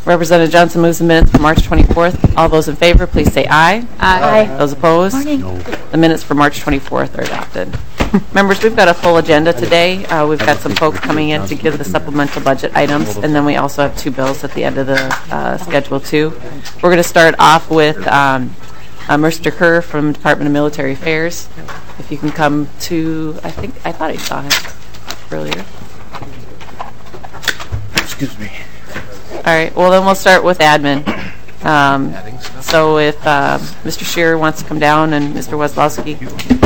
Representative Johnson moves the minutes for March 24th. All those in favor, please say aye. Aye. Those opposed? No. The minutes for March 24th are adopted. Members, we've got a full agenda today. We've got some folks coming in to give the supplemental budget items, and then we also have two bills at the end of the schedule, too. We're going to start off with Mr. Kerr from Department of Military Affairs. If you can come to, I thought I saw him earlier. Excuse me. All right, well, then we'll start with admin. So if Mr. Shearer wants to come down and Mr. Weslowski.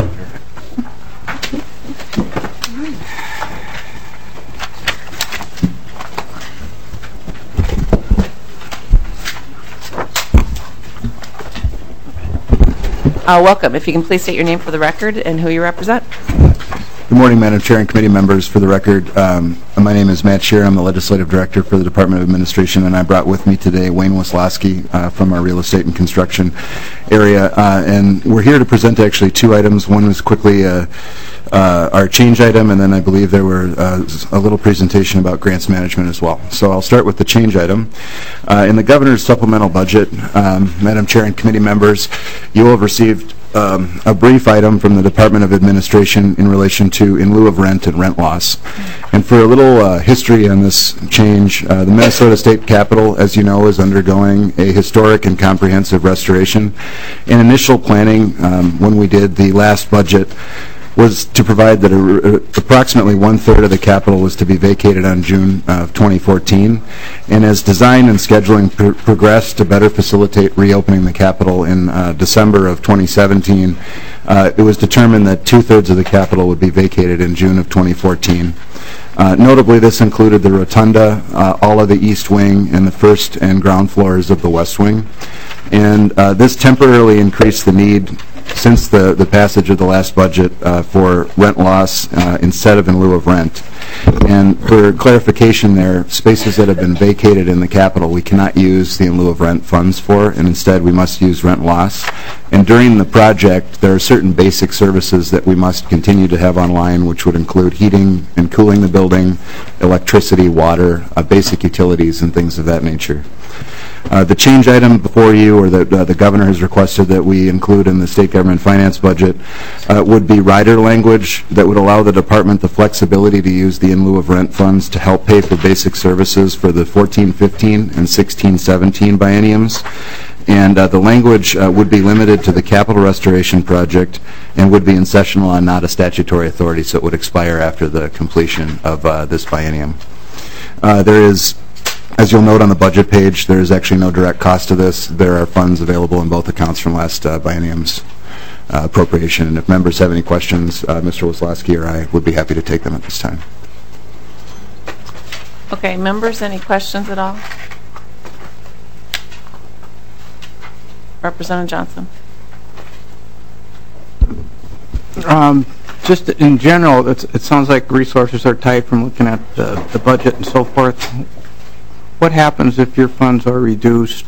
Welcome. If you can please state your name for the record and who you represent. Good morning, Madam Chair and committee members. For the record, my name is Matt Shearer. I'm the Legislative Director for the Department of Administration, and I brought with me today Wayne Weslowski from our real estate and construction area. And we're here to present actually two items. One was quickly our change item, and then I believe there were a little presentation about grants management as well. So I'll start with the change item. In the Governor's supplemental budget, Madam Chair and committee members, you will have received a brief item from the Department of Administration in relation to in lieu of rent and rent loss. And for a little history on this change, the Minnesota State Capitol, as you know, is undergoing a historic and comprehensive restoration. In initial planning, when we did the last budget, was to provide that approximately one-third of the Capitol was to be vacated on June of 2014. And as design and scheduling progressed to better facilitate reopening the Capitol in December of 2017, it was determined that two-thirds of the Capitol would be vacated in June of 2014. Notably, this included the rotunda, all of the east wing, and the first and ground floors of the west wing. And this temporarily increased the need since the passage of the last budget for rent loss instead of in lieu of rent. And for clarification there, spaces that have been vacated in the Capitol we cannot use the in lieu of rent funds for, and instead we must use rent loss. And during the project, there are certain basic services that we must continue to have online, which would include heating and cooling the building, electricity, water, basic utilities, and things of that nature. The change item before you, or that the Governor has requested that we include in the state government finance budget, would be rider language that would allow the department the flexibility to use the in lieu of rent funds to help pay for basic services for the 14-15 and 16-17 bienniums. And the language would be limited to the capital restoration project and would be in session law, not a statutory authority, so it would expire after the completion of this biennium. There is, as you'll note on the budget page, there is actually no direct cost to this. There are funds available in both accounts from last biennium's appropriation. And if members have any questions, Mr. Weslowski or I would be happy to take them at this time. Okay, members, any questions at all? Representative Johnson. Just in general, it sounds like resources are tight from looking at the budget and so forth. What happens if your funds are reduced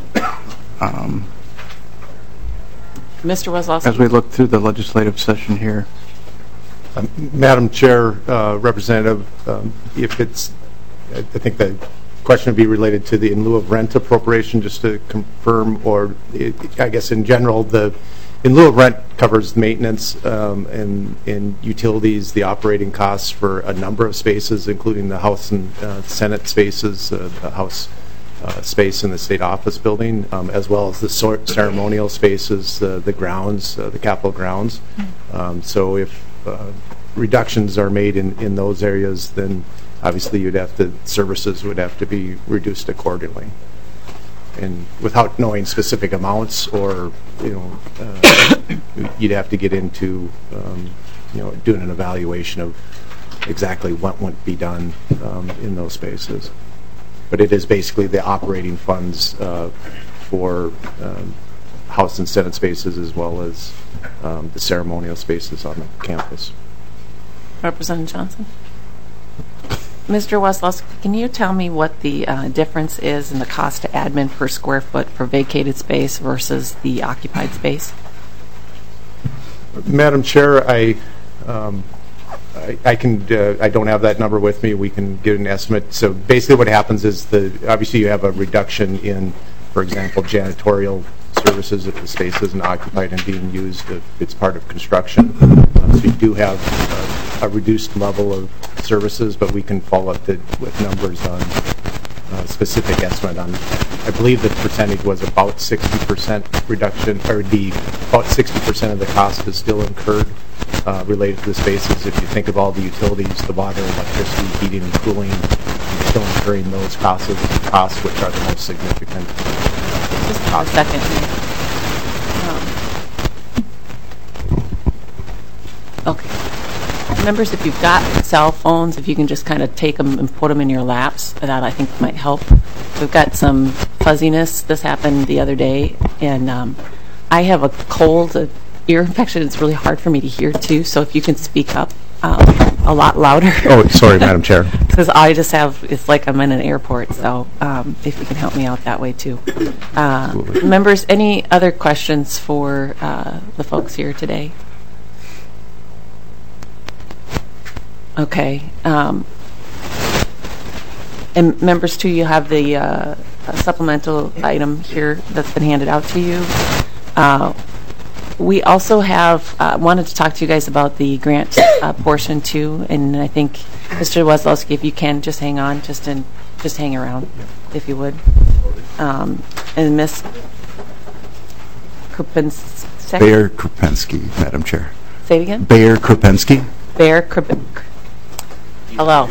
Mr. Weslowski. as we look through the legislative session here? Madam Chair, Representative, if it's, I think the question would be related to the in lieu of rent appropriation, just to confirm, or I guess in general, the in lieu of rent covers maintenance and utilities, the operating costs for a number of spaces, including the House and Senate spaces, the House space in the State Office building, as well as the ceremonial spaces, the grounds, the Capitol grounds. So if reductions are made in those areas, then obviously services would have to be reduced accordingly. And without knowing specific amounts, or you'd have to get into doing an evaluation of exactly what would be done in those spaces. But it is basically the operating funds for House and Senate spaces, as well as the ceremonial spaces on the campus. Representative Johnson. Mr. Weslowski, can you tell me what the difference is in the cost to admin per square foot for vacated space versus the occupied space? Madam Chair, I I don't have that number with me. We can get an estimate. So basically what happens is obviously you have a reduction in, for example, janitorial services if the space isn't occupied and being used if it's part of construction. So you do have a reduced level of services, but we can follow up with numbers on specific estimate on. I believe the percentage was about 60% reduction, or about 60% of the cost is still incurred related to the spaces. If you think of all the utilities, the water, electricity, heating, and cooling, you're still incurring those costs, which are the most significant. Just a second. Okay. Members, if you've got cell phones, if you can just kind of take them and put them in your laps, that I think might help. We've got some fuzziness. This happened the other day, and I have a cold, ear infection. It's really hard for me to hear, too, so if you can speak up a lot louder. Oh, sorry, Madam Chair. Because I just have, it's like I'm in an airport, so if you can help me out that way, too. Members, any other questions for the folks here today? Okay. And members, too, you have the supplemental item here that's been handed out to you. We also have wanted to talk to you guys about the grant portion, too, and I think, Mr. Weslowski, if you can, just hang on, just hang around, if you would. And Ms. Krupinski? Bayer Krupinski, Madam Chair. Say it again? Bayer Krupinski. Bayer Krupinski. Hello.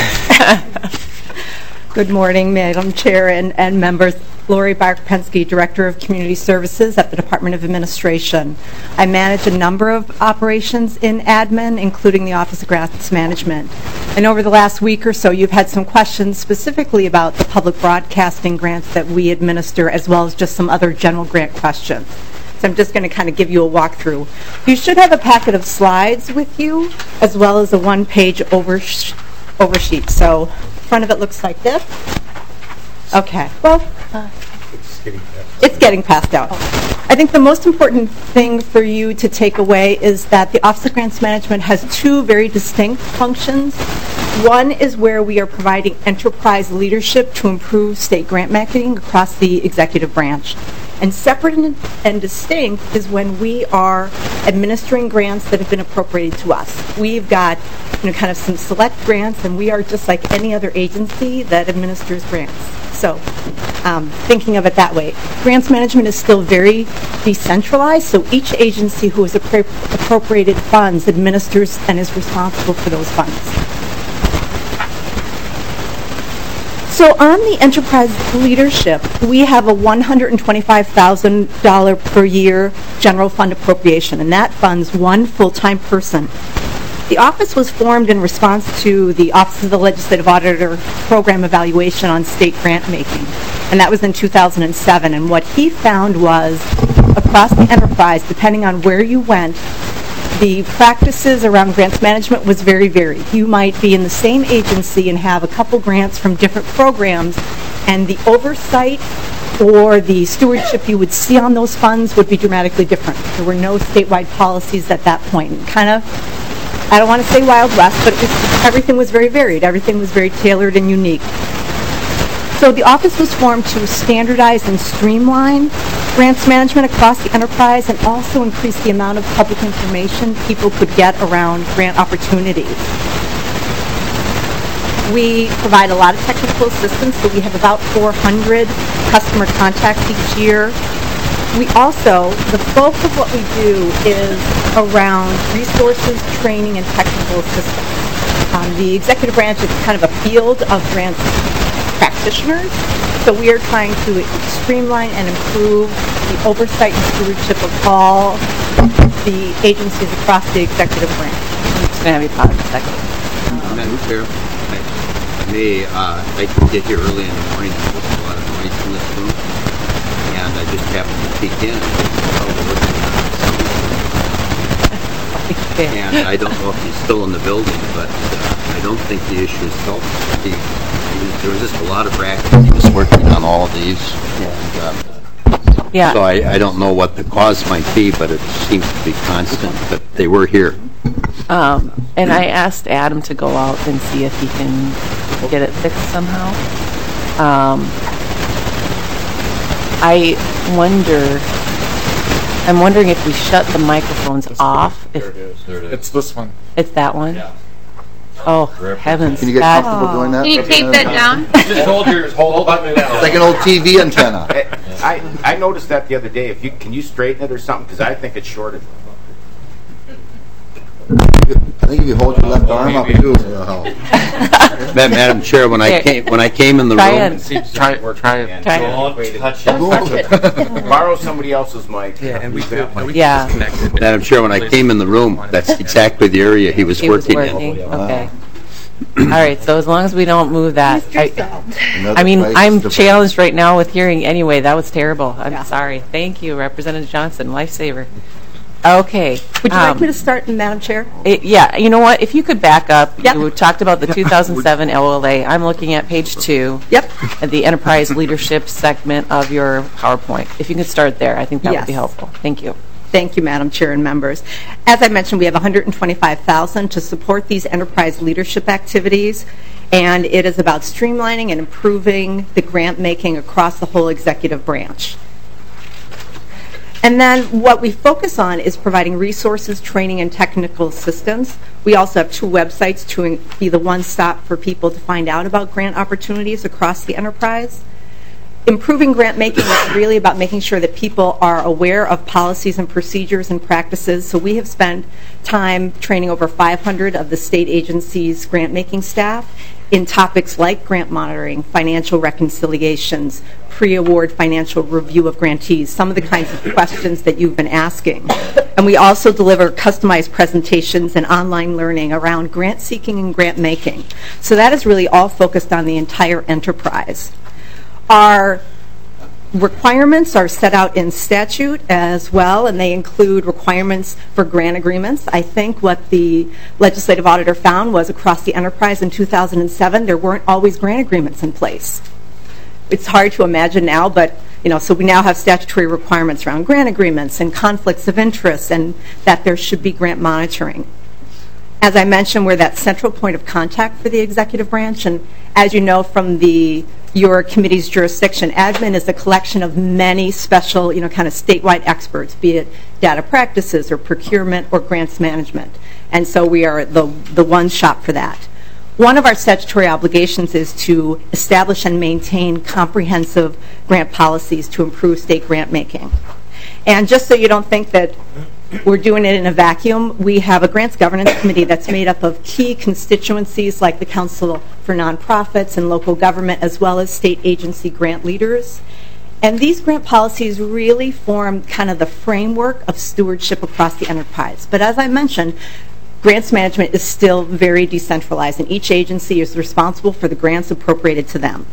Good morning, Madam Chair and members. Lori Bayer-Krupinski, Director of Community Services at the Department of Administration. I manage a number of operations in admin, including the Office of Grants Management. And over the last week or so, you've had some questions specifically about the public broadcasting grants that we administer, as well as just some other general grant questions. So I'm just going to kind of give you a walkthrough. You should have a packet of slides with you, as well as a one-page oversheet. So the front of it looks like this. Okay. Well, it's getting passed out. I think the most important thing for you to take away is that the Office of Grants Management has two very distinct functions. One is where we are providing enterprise leadership to improve state grant making across the executive branch. And separate and distinct is when we are administering grants that have been appropriated to us. We've got kind of some select grants, and we are just like any other agency that administers grants. So thinking of it that way. Grants management is still very decentralized, so each agency who has appropriated funds administers and is responsible for those funds. So on the enterprise leadership, we have a $125,000 per year general fund appropriation, and that funds one full-time person. The office was formed in response to the Office of the Legislative Auditor program evaluation on state grant making, and that was in 2007. And what he found was, across the enterprise, depending on where you went, the practices around grants management was very varied. You might be in the same agency and have a couple grants from different programs, and the oversight or the stewardship you would see on those funds would be dramatically different. There were no statewide policies at that point. And kind of, I don't want to say Wild West, but everything was very varied. Everything was very tailored and unique. So the office was formed to standardize and streamline grants management across the enterprise, and also increase the amount of public information people could get around grant opportunities. We provide a lot of technical assistance, so we have about 400 customer contacts each year. We also, the bulk of what we do is around resources, training, and technical assistance. The executive branch is kind of a field of grants practitioners, so we are trying to streamline and improve the oversight and stewardship of all the agencies across the executive branch. I'm just going to have you pause a second. Madam Chair, I can get here early in the morning. There's a lot of noise in this room, and I just happened to peek in and I don't know if he's still in the building, but I don't think the issue is solved. There was just a lot of practice. He was working on all of these, and yeah. So I don't know what the cause might be, but it seems to be constant. But they were here. And I asked Adam to go out and see if he can get it fixed somehow. I'm wondering if we shut the microphones off. There it is. It's this one. It's that one? Yeah. Oh, heavens. Can you get comfortable doing that? Can you tape that down? Just hold the button down. It's like an old TV antenna. I noticed that the other day. Can you straighten it or something? Because I think it's shorted. I think if you hold your left arm up too, it'll help. Madam Chair, when I came in the Try room, it. Try it. Try it. Touch it. Borrow somebody else's mic. Yeah, and we Yeah. Madam Chair, when I came in the room, that's exactly the area he was He was working in. working. Okay. All right. So as long as we don't move that, Another I mean, price I'm to- challenged right now with hearing anyway. That was terrible. I'm sorry. Thank you, Representative Johnson. Lifesaver. Okay. Would you like me to start, Madam Chair? Yeah, you know what? If you could back up, Yep. you talked about the 2007 LOLA. I'm looking at page 2. Yep. At the enterprise leadership segment of your PowerPoint. If you could start there, I think that would be Yes. helpful. Thank you. Thank you, Madam Chair and members. As I mentioned, we have $125,000 to support these enterprise leadership activities, and it is about streamlining and improving the grant making across the whole executive branch. And then what we focus on is providing resources, training, and technical assistance. We also have 2 websites to be the one-stop for people to find out about grant opportunities across the enterprise. Improving grant making is really about making sure that people are aware of policies and procedures and practices. So we have spent time training over 500 of the state agencies' grant making staff in topics like grant monitoring, financial reconciliations, pre-award financial review of grantees, some of the kinds of questions that you've been asking. And we also deliver customized presentations and online learning around grant seeking and grant making. So that is really all focused on the entire enterprise. Our requirements are set out in statute as well, and they include requirements for grant agreements. I think what the legislative auditor found was across the enterprise in 2007, there weren't always grant agreements in place. It's hard to imagine now, but so we now have statutory requirements around grant agreements and conflicts of interest, and that there should be grant monitoring. As I mentioned, we're that central point of contact for the executive branch, and as you know from your committee's jurisdiction, admin is a collection of many special, kind of statewide experts, be it data practices or procurement or grants management. And so we are the one shop for that. One of our statutory obligations is to establish and maintain comprehensive grant policies to improve state grant making. And just so you don't think that we're doing it in a vacuum, we have a grants governance committee that's made up of key constituencies like the Council for Nonprofits and local government, as well as state agency grant leaders. And these grant policies really form kind of the framework of stewardship across the enterprise. But as I mentioned, grants management is still very decentralized, and each agency is responsible for the grants appropriated to them.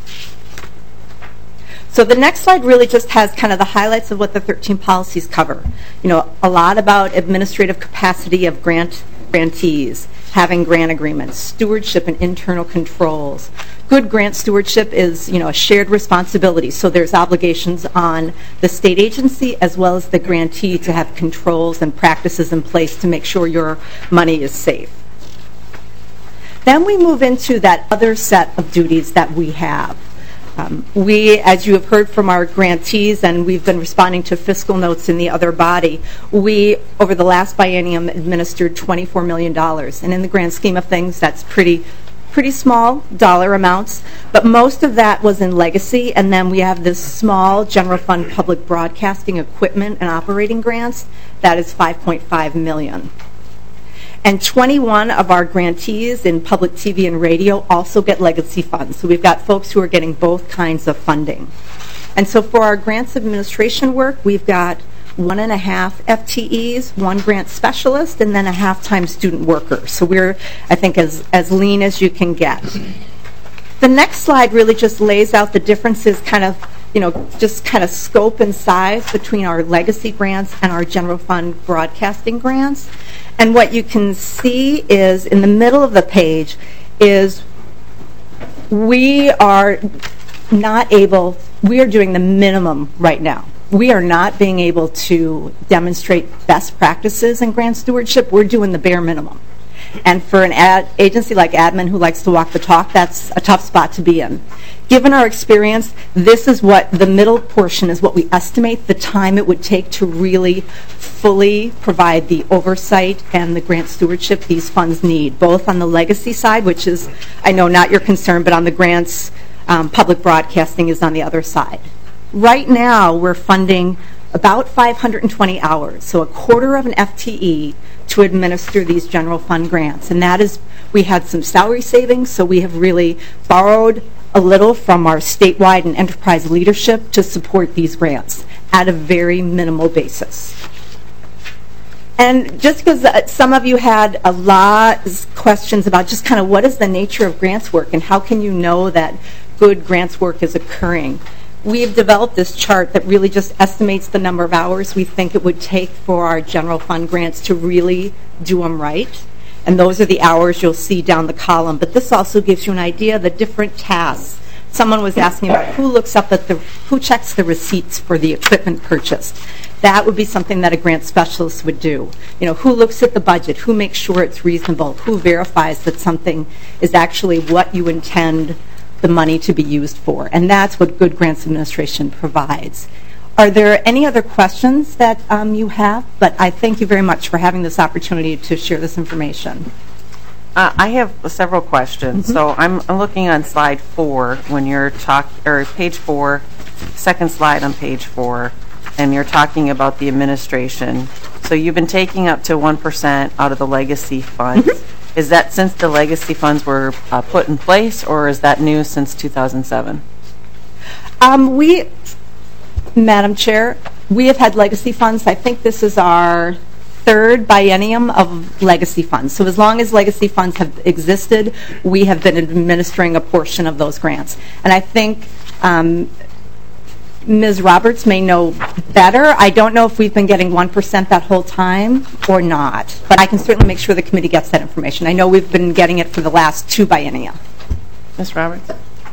So the next slide really just has kind of the highlights of what the 13 policies cover. A lot about administrative capacity of grantees, having grant agreements, stewardship and internal controls. Good grant stewardship is, a shared responsibility. So there's obligations on the state agency as well as the grantee to have controls and practices in place to make sure your money is safe. Then we move into that other set of duties that we have. We, as you have heard from our grantees, and we've been responding to fiscal notes in the other body, we, over the last biennium, administered $24 million. And in the grand scheme of things, that's pretty small dollar amounts. But most of that was in legacy, and then we have this small general fund public broadcasting equipment and operating grants. That is $5.5 million. And 21 of our grantees in public TV and radio also get legacy funds. So we've got folks who are getting both kinds of funding. And so for our grants administration work, we've got 1.5 FTEs, 1 grant specialist, and then a half-time student worker. So we're, I think, as lean as you can get. The next slide really just lays out the differences just kind of scope and size between our legacy grants and our general fund broadcasting grants. And what you can see is in the middle of the page is we are doing the minimum right now we are not being able to demonstrate best practices in grant stewardship. We're doing the bare minimum. And for an agency like Admin who likes to walk the talk, that's a tough spot to be in. Given our experience, this is what the middle portion is what we estimate the time it would take to really fully provide the oversight and the grant stewardship these funds need, both on the legacy side, which is, I know, not your concern, but on the grants, public broadcasting is on the other side. Right now, we're funding about 520 hours, so a quarter of an FTE to administer these general fund grants. And that is, we had some salary savings, so we have really borrowed a little from our statewide and enterprise leadership to support these grants at a very minimal basis. And just because some of you had a lot of questions about just kind of what is the nature of grants work and how can you know that good grants work is occurring, we've developed this chart that really just estimates the number of hours we think it would take for our general fund grants to really do them right. And those are the hours you'll see down the column. But this also gives you an idea of the different tasks. Someone was asking about who checks the receipts for the equipment purchased. That would be something that a grant specialist would do. You know, who looks at the budget? Who makes sure it's reasonable? Who verifies that something is actually what you intend the money to be used for? And that's what good grants administration provides. Are there any other questions that you have? But I thank you very much for having this opportunity to share this information. I have several questions. So I'm looking on slide 4 when you're or page 4, second slide on page 4, and you're talking about the administration. So you've been taking up to 1% out of the legacy funds. Is that since the legacy funds were put in place, or is that new since 2007? Madam Chair, we have had legacy funds. I think this is our third biennium of legacy funds. So as long as legacy funds have existed, we have been administering a portion of those grants. And I think Ms. Roberts may know better. I don't know if we've been getting 1% that whole time or not, but I can certainly make sure the committee gets that information. I know we've been getting it for the last 2 biennia. Ms. Roberts?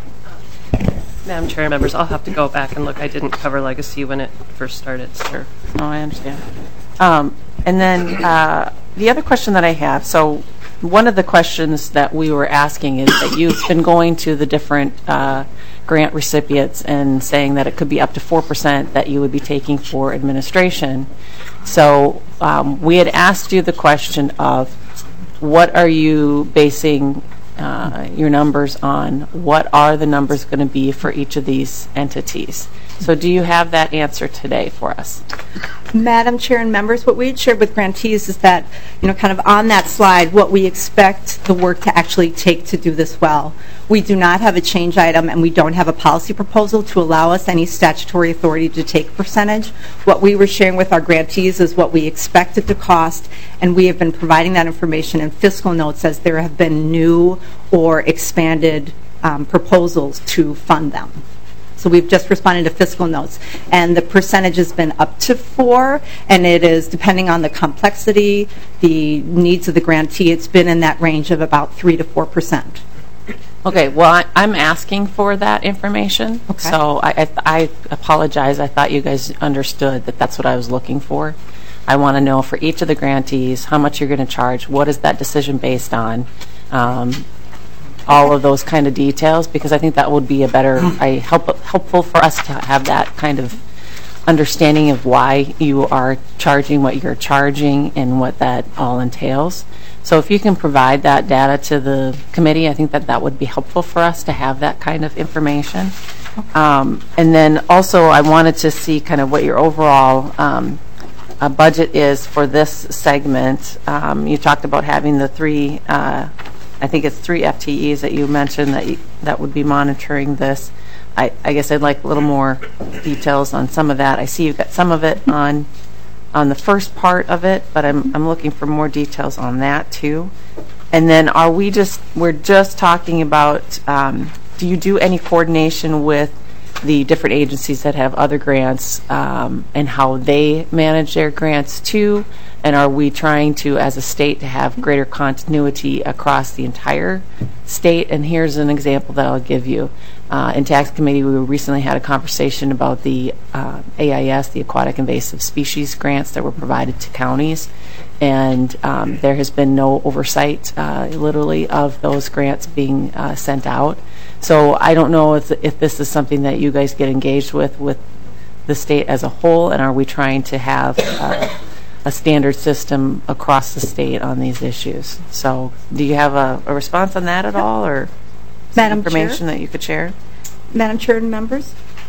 Madam Chair, members, I'll have to go back and look. I didn't cover legacy when it first started. Sure. Oh, I understand. And then the other question that I have, so one of the questions that we were asking is that you've been going to the different grant recipients and saying that it could be up to 4% that you would be taking for administration. So we had asked you the question of what are you basing your numbers on? What are the numbers going to be for each of these entities? So do you have that answer today for us? Madam Chair and members, what we had shared with grantees is that, you know, kind of on that slide, what we expect the work to actually take to do this well. We do not have a change item and we don't have a policy proposal to allow us any statutory authority to take a percentage. What we were sharing with our grantees is what we expect it to cost, and we have been providing that information in fiscal notes as there have been new or expanded proposals to fund them. So we've just responded to fiscal notes. And the percentage has been up to 4, and it is, depending on the complexity, the needs of the grantee, it's been in that range of about 3 to 4%. Okay, well, I'm asking for that information. Okay. So I apologize. I thought you guys understood that that's what I was looking for. I want to know for each of the grantees how much you're going to charge, what is that decision based on, all of those kind of details, because I think that would be a better, helpful for us to have that kind of understanding of why you are charging what you're charging and what that all entails. So if you can provide that data to the committee, I think that that would be helpful for us to have that kind of information. And then also I wanted to see kind of what your overall budget is for this segment. You talked about having the 3 I think it's 3 FTEs that you mentioned that would be monitoring this. I guess I'd like a little more details on some of that. I see you've got some of it on the first part of it, but I'm looking for more details on that too. And then we're just talking about, do you do any coordination with the different agencies that have other grants and how they manage their grants too? And are we trying to, as a state, to have greater continuity across the entire state? And here's an example that I'll give you. In tax committee, we recently had a conversation about the AIS, the Aquatic Invasive Species grants that were provided to counties, and there has been no oversight, literally, of those grants being sent out. So I don't know if this is something that you guys get engaged with the state as a whole, and are we trying to have a standard system across the state on these issues? So do you have a response on that at all, or Madam information Chair? that you could share? Madam Chair and members?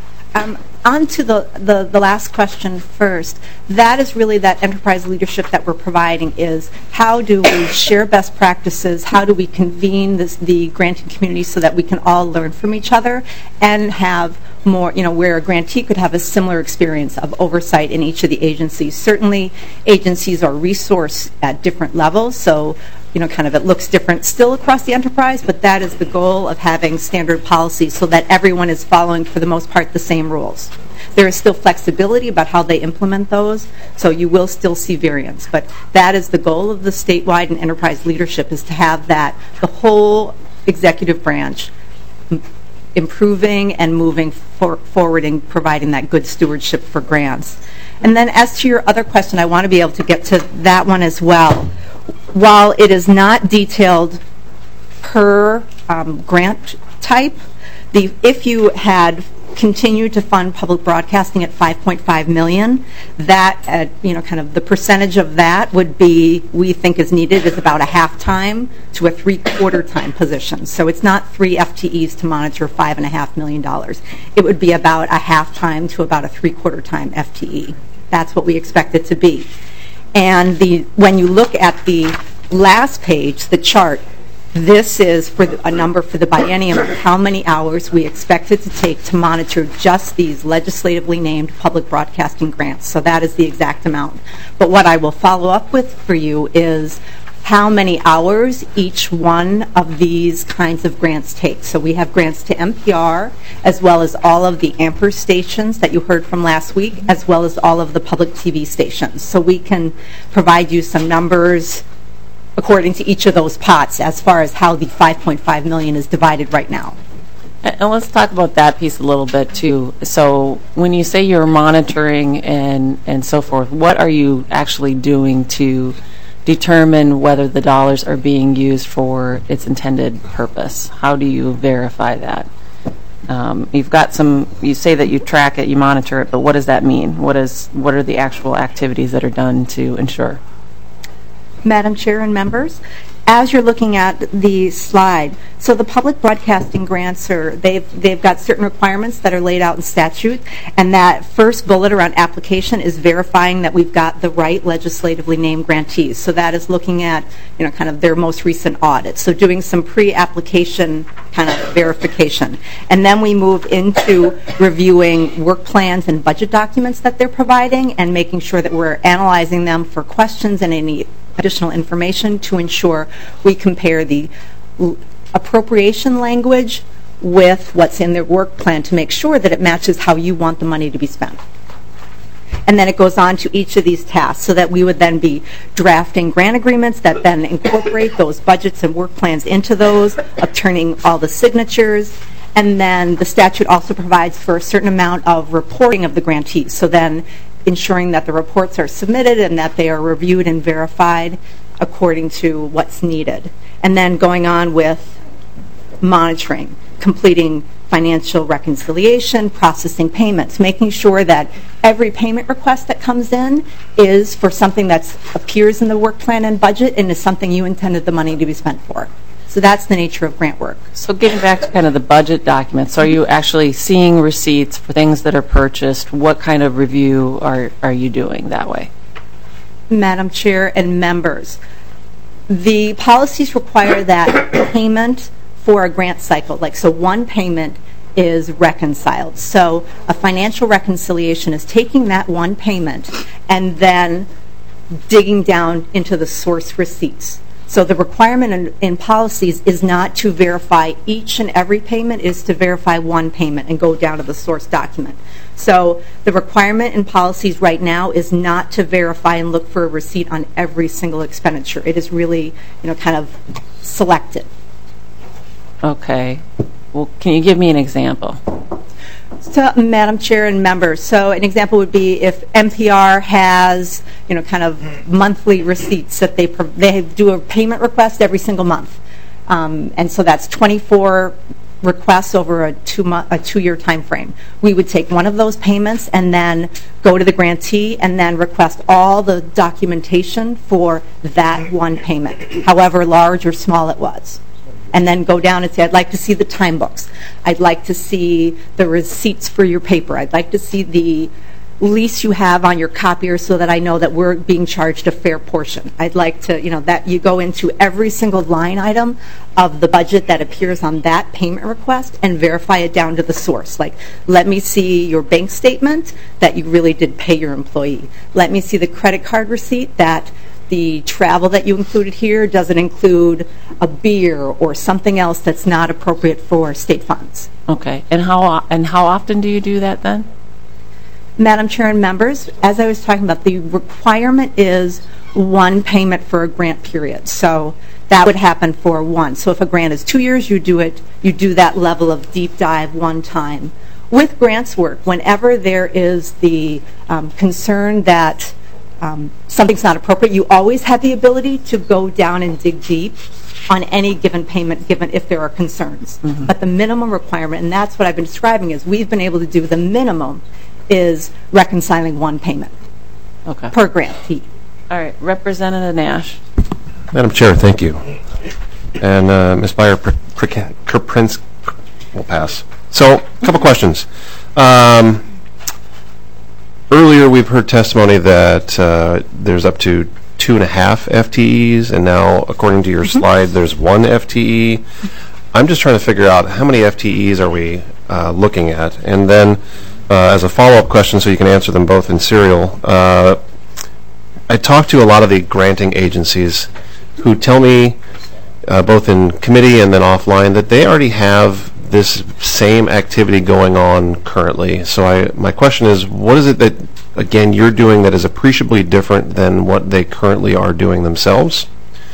On to the last question first. That is really that enterprise leadership that we're providing, is how do we share best practices, how do we convene the granting community so that we can all learn from each other and have more, where a grantee could have a similar experience of oversight in each of the agencies. Certainly, agencies are resourced at different levels, so kind of it looks different still across the enterprise, but that is the goal of having standard policies so that everyone is following, for the most part, the same rules. There is still flexibility about how they implement those, so you will still see variance. But that is the goal of the statewide and enterprise leadership, is to have that, the whole executive branch improving and moving forward and providing that good stewardship for grants. And then as to your other question, I want to be able to get to that one as well. While it is not detailed per grant type, if you had continued to fund public broadcasting at $5.5 million, that kind of the percentage of that would be, we think is needed, is about a half-time to a three-quarter-time position. So it's not 3 FTEs to monitor $5.5 million. It would be about a half-time to about a three-quarter-time FTE. That's what we expect it to be. And when you look at the last page, the chart, this is for a number for the biennium of how many hours we expect it to take to monitor just these legislatively named public broadcasting grants. So that is the exact amount. But what I will follow up with for you is how many hours each one of these kinds of grants take. So we have grants to NPR, as well as all of the Amper stations that you heard from last week, as well as all of the public TV stations. So we can provide you some numbers according to each of those pots as far as how the $5.5 million is divided right now. And let's talk about that piece a little bit too. So when you say you're monitoring and so forth, what are you actually doing to determine whether the dollars are being used for its intended purpose? How do you verify that? You've got some, you say that you track it, you monitor it, but what does that mean? What are the actual activities that are done to ensure? Madam Chair and members, as you're looking at the slide, so the public broadcasting grants they've got certain requirements that are laid out in statute, and that first bullet around application is verifying that we've got the right legislatively named grantees. So that is looking at kind of their most recent audit. So doing some pre-application kind of verification. And then we move into reviewing work plans and budget documents that they're providing and making sure that we're analyzing them for questions and any additional information to ensure we compare the appropriation language with what's in their work plan to make sure that it matches how you want the money to be spent. And then it goes on to each of these tasks, so that we would then be drafting grant agreements that then incorporate those budgets and work plans into those, obtaining all the signatures. And then the statute also provides for a certain amount of reporting of the grantees. So then ensuring that the reports are submitted and that they are reviewed and verified according to what's needed. And then going on with monitoring, completing financial reconciliation, processing payments, making sure that every payment request that comes in is for something that appears in the work plan and budget and is something you intended the money to be spent for. So that's the nature of grant work. So getting back to kind of the budget documents, are you actually seeing receipts for things that are purchased? What kind of review are you doing that way? Madam Chair and members, the policies require that payment for a grant cycle, so one payment is reconciled. So a financial reconciliation is taking that one payment and then digging down into the source receipts. So the requirement in policies is not to verify each and every payment, is to verify one payment and go down to the source document. So the requirement in policies right now is not to verify and look for a receipt on every single expenditure. It is really, kind of selected. Okay. well, can you give me an example? So, Madam Chair and members, so an example would be if NPR has, kind of monthly receipts that they do a payment request every single month. And so that's 24 requests over a 2-year time frame. We would take one of those payments and then go to the grantee and then request all the documentation for that one payment, however large or small it was. And then go down and say, I'd like to see the time books. I'd like to see the receipts for your paper. I'd like to see the lease you have on your copier so that I know that we're being charged a fair portion. I'd like to, that you go into every single line item of the budget that appears on that payment request and verify it down to the source. Like, let me see your bank statement that you really did pay your employee. Let me see the credit card receipt that the travel that you included here doesn't include a beer or something else that's not appropriate for state funds. Okay. And how often do you do that then? Madam Chair and members, as I was talking about, the requirement is one payment for a grant period. So that would happen for one. So if a grant is 2 years, you do that level of deep dive one time. With grants work, whenever there is the concern that something's not appropriate, you always have the ability to go down and dig deep on any given payment, given if there are concerns. Mm-hmm. But the minimum requirement, and that's what I've been describing, is we've been able to do the minimum is reconciling one payment per grant fee. All right. Representative Nash. Madam Chair, thank you. And Ms. Byer-Krupinski will pass. So, a couple questions. Earlier, we've heard testimony that there's up to 2.5 FTEs, and now, according to your slide, there's 1 FTE. I'm just trying to figure out how many FTEs are we looking at, and then as a follow-up question, so you can answer them both in serial, I talked to a lot of the granting agencies who tell me, both in committee and then offline, that they already have this same activity going on currently. So my question is, what is it that, again, you're doing that is appreciably different than what they currently are doing themselves?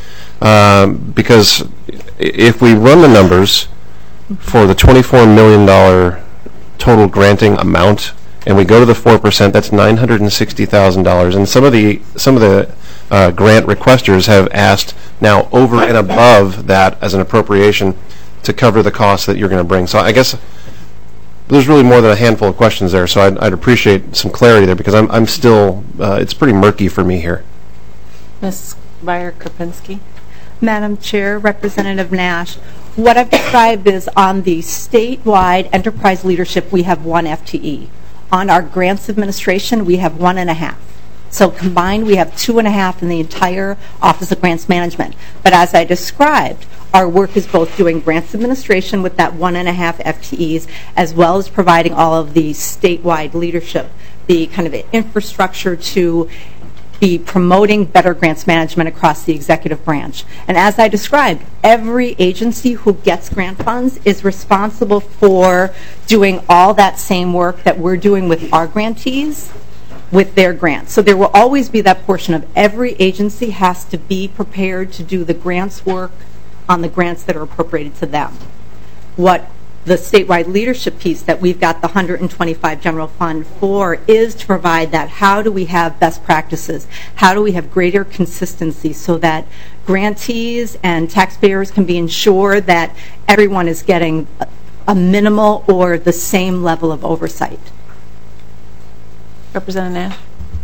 Because if we run the numbers for the $24 million total granting amount, and we go to the 4%, that's $960,000. And some of the grant requesters have asked now over and above that as an appropriation to cover the costs that you're going to bring. So I guess there's really more than a handful of questions there. So I'd appreciate some clarity there, because I'm still it's pretty murky for me here. Ms. Byer-Krupinski. Madam Chair, Representative Nash, what I've described is on the statewide enterprise leadership, we have 1 FTE. On our grants administration, we have 1.5. So combined, we have 2.5 in the entire Office of Grants Management. But as I described, our work is both doing grants administration with that 1.5 FTEs, as well as providing all of the statewide leadership, the kind of infrastructure to be promoting better grants management across the executive branch. And as I described, every agency who gets grant funds is responsible for doing all that same work that we're doing with our grantees with their grants. So there will always be that portion of every agency has to be prepared to do the grants work on the grants that are appropriated to them. What the statewide leadership piece that we've got the 125 general fund for is to provide that. How do we have best practices? How do we have greater consistency so that grantees and taxpayers can be ensured that everyone is getting a minimal or the same level of oversight? Representative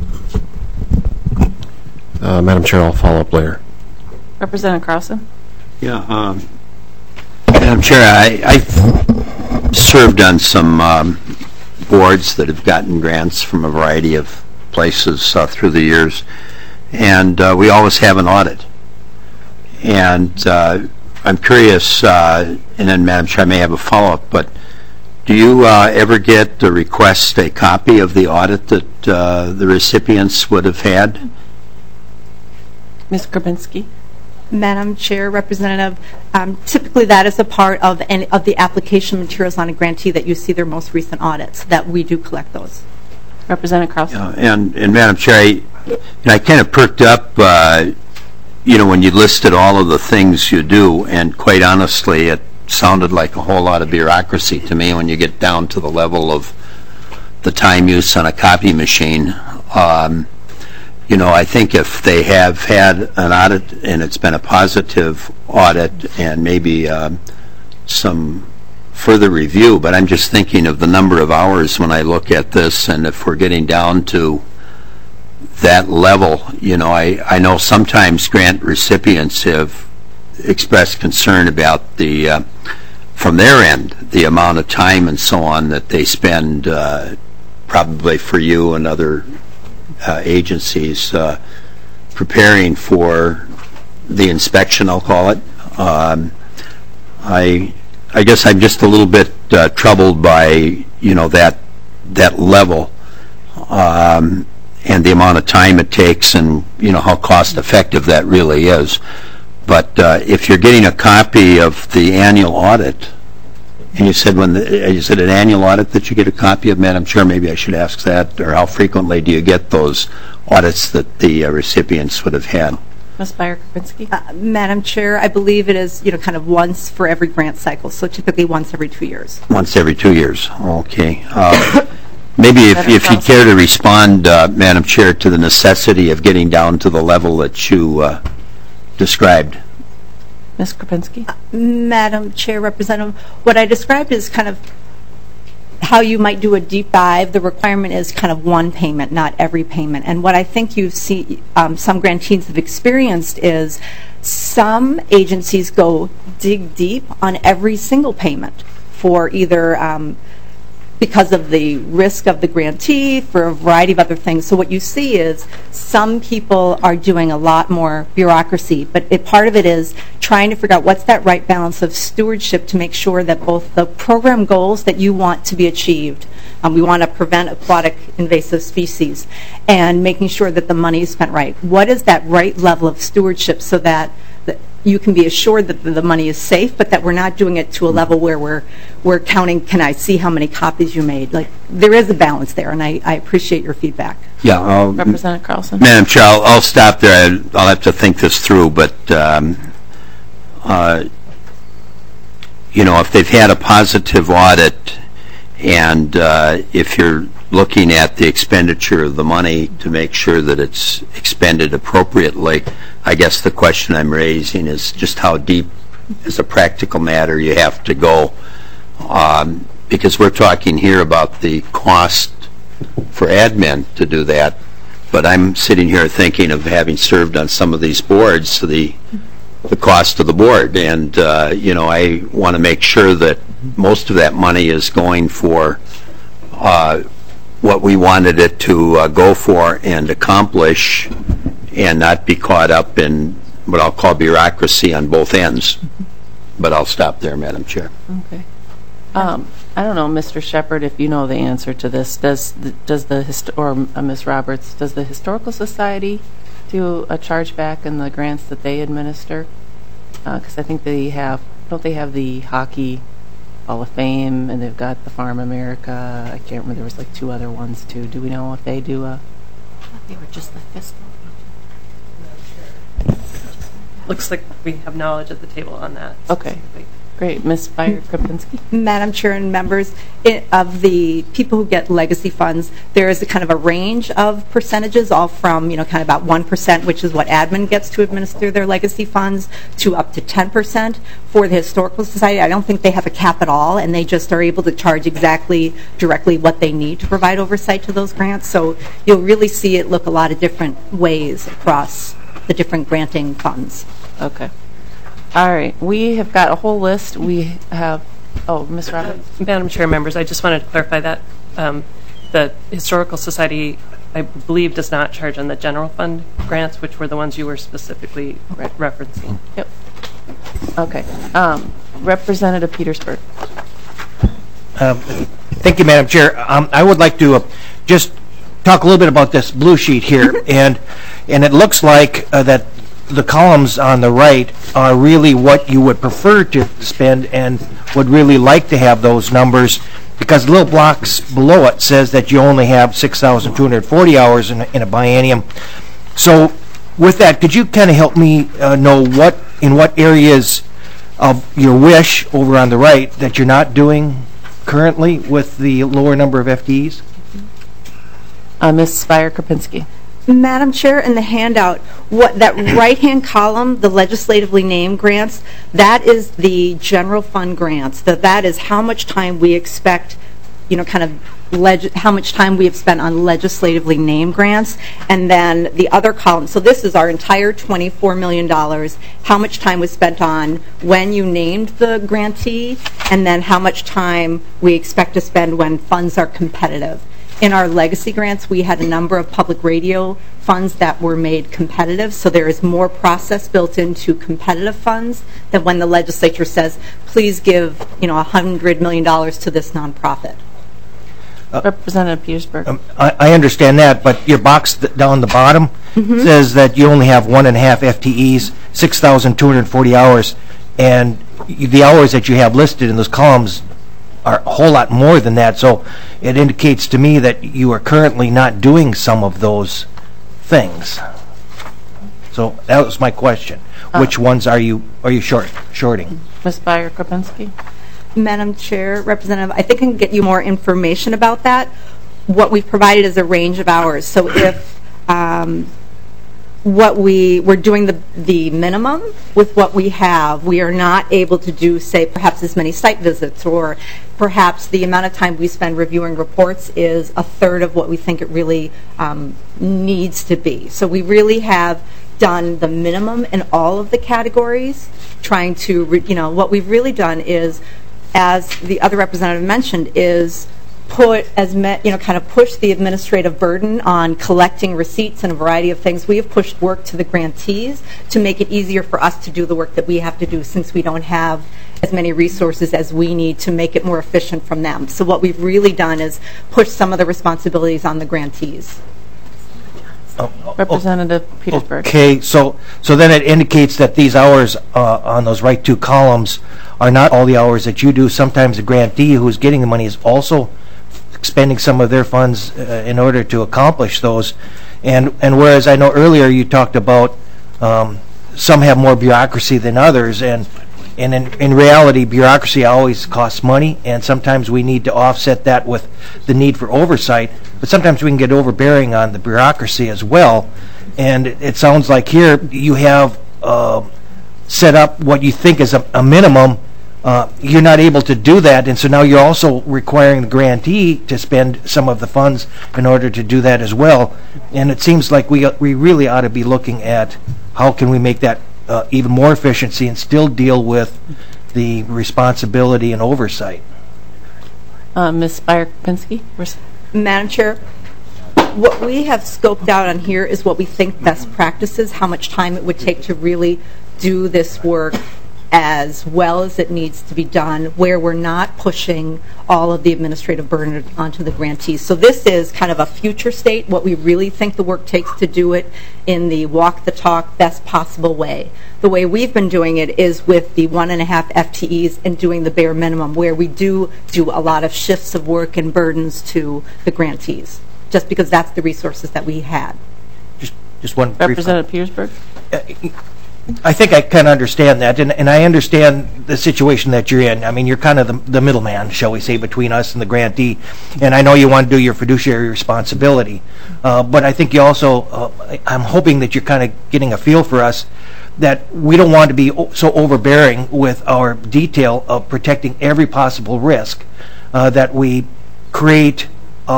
Nash. Madam Chair, I'll follow up later. Representative Carlson. Yeah, Madam Chair, I've served on some boards that have gotten grants from a variety of places through the years, and we always have an audit. And I'm curious, and then Madam Chair, I may have a follow-up, but do you ever get to request a copy of the audit that the recipients would have had? Ms. Krupinski. Madam Chair, Representative, typically that is a part of the application materials on a grantee that you see their most recent audits, that we do collect those. Representative Carlson. And Madam Chair, I kind of perked up, when you listed all of the things you do, and quite honestly, sounded like a whole lot of bureaucracy to me when you get down to the level of the time use on a copy machine. You know, I think if they have had an audit and it's been a positive audit and maybe some further review, but I'm just thinking of the number of hours when I look at this, and if we're getting down to that level, you know, I know sometimes grant recipients have expressed concern about the, from their end, the amount of time and so on that they spend probably for you and other agencies preparing for the inspection, I'll call it. I guess I'm just a little bit troubled by, you know, that level and the amount of time it takes, and you know how cost effective that really is. But if you're getting a copy of the annual audit, and you said you said an annual audit that you get a copy of, Madam Chair, maybe I should ask that, or how frequently do you get those audits that the recipients would have had? Ms. Byer-Kopinski? Madam Chair, I believe it is, you know, kind of once for every grant cycle, so typically once every 2 years. Once every 2 years, okay. Maybe if you care to respond, Madam Chair, to the necessity of getting down to the level that you described. Ms. Kopinski? Madam Chair, Representative, what I described is kind of how you might do a deep dive. The requirement is kind of one payment, not every payment. And what I think you see some grantees have experienced is some agencies go dig deep on every single payment for either because of the risk of the grantee, for a variety of other things. So what you see is some people are doing a lot more bureaucracy, but part of it is trying to figure out what's that right balance of stewardship to make sure that both the program goals that you want to be achieved, we want to prevent aquatic invasive species, and making sure that the money is spent right. What is that right level of stewardship so that you can be assured that the money is safe, but that we're not doing it to a level where we're counting, can I see how many copies you made? Like, there is a balance there, and I appreciate your feedback. Yeah, Representative Carlson? Madam Chair, I'll stop there. I'll have to think this through, but you know, if they've had a positive audit, and if you're looking at the expenditure of the money to make sure that it's expended appropriately, I guess the question I'm raising is just how deep, as a practical matter, you have to go. Because we're talking here about the cost for admin to do that, but I'm sitting here thinking of having served on some of these boards, the cost of the board, and you know, I want to make sure that most of that money is going for what we wanted it to go for and accomplish, and not be caught up in what I'll call bureaucracy on both ends. But I'll stop there, Madam Chair. Okay. I don't know, Mr. Shepard, if you know the answer to this. Does Ms. Roberts, does the Historical Society do a chargeback in the grants that they administer? Because I think they have, don't they have the Hockey Hall of Fame, and they've got the Farm America. I can't remember, there was like two other ones too. Do we know if they do a... I thought they were just the fiscal. Looks like we have knowledge at the table on that. Okay, great. Ms. Byer-Kopinski? Madam Chair and members, of the people who get legacy funds, there is a kind of a range of percentages, all from, you know, kind of about 1%, which is what admin gets to administer their legacy funds, to up to 10%. For the Historical Society, I don't think they have a cap at all, and they just are able to charge exactly, directly what they need to provide oversight to those grants. So you'll really see it look a lot of different ways across the different granting funds. Okay. All right. We have got a whole list. We have, oh, Ms. Roberts? Madam Chair, members, I just wanted to clarify that the Historical Society, I believe, does not charge on the general fund grants, which were the ones you were specifically referencing. Yep. Okay. Representative Petersburg. Thank you, Madam Chair. I would like to just talk a little bit about this blue sheet here, and it looks like that the columns on the right are really what you would prefer to spend and would really like to have those numbers, because the little blocks below it says that you only have 6,240 hours in a biennium. So with that, could you kind of help me know in what areas of your wish over on the right that you're not doing currently with the lower number of FTEs? Ms. Spire-Krupinski. Madam Chair, in the handout, that right-hand column, the legislatively named grants, that is the general fund grants. That is how much time we expect, how much time we have spent on legislatively named grants. And then the other column, so this is our entire $24 million, how much time was spent on when you named the grantee, and then how much time we expect to spend when funds are competitive. In our legacy grants, we had a number of public radio funds that were made competitive, so there is more process built into competitive funds than when the legislature says, please give, $100 million to this nonprofit. Representative Petersburg. I understand that, but your box down the bottom says that you only have 1.5 FTEs, 6,240 hours, and the hours that you have listed in those columns are a whole lot more than that. So it indicates to me that you are currently not doing some of those things. So that was my question. Which ones are you shorting? Ms. Spire-Krupinski. Madam Chair, Representative, I think I can get you more information about that. What we've provided is a range of hours. So if we're doing the minimum with what we have, we are not able to do, say, perhaps as many site visits, or perhaps the amount of time we spend reviewing reports is a third of what we think it really needs to be. So we really have done the minimum in all of the categories, trying to, what we've really done is, as the other representative mentioned, is push the administrative burden on collecting receipts and a variety of things. We have pushed work to the grantees to make it easier for us to do the work that we have to do, since we don't have as many resources as we need to make it more efficient from them. So what we've really done is push some of the responsibilities on the grantees. Representative Petersburg. Okay, so then it indicates that these hours on those right two columns are not all the hours that you do. Sometimes the grantee who's getting the money is also expending some of their funds in order to accomplish those. And whereas I know earlier you talked about some have more bureaucracy than others, and in reality, bureaucracy always costs money, and sometimes we need to offset that with the need for oversight. But sometimes we can get overbearing on the bureaucracy as well. And it sounds like here you have set up what you think is a minimum. You're not able to do that, and so now you're also requiring the grantee to spend some of the funds in order to do that as well. And it seems like we really ought to be looking at how can we make that even more efficiency and still deal with the responsibility and oversight. Ms. Spire-Krupinski. Madam Chair, what we have scoped out on here is what we think best practices, how much time it would take to really do this work as well as it needs to be done, where we're not pushing all of the administrative burden onto the grantees. So this is kind of a future state, what we really think the work takes to do it in the walk the talk, best possible way. The way we've been doing it is with the 1.5 FTEs and doing the bare minimum, where we do a lot of shifts of work and burdens to the grantees, just because that's the resources that we had. Just one Representative Petersburg. I think I kind of understand that, and I understand the situation that you're in. I mean, you're kind of the middleman, shall we say, between us and the grantee, and I know you want to do your fiduciary responsibility, but I think you also, I'm hoping that you're kind of getting a feel for us that we don't want to be so overbearing with our detail of protecting every possible risk, that we create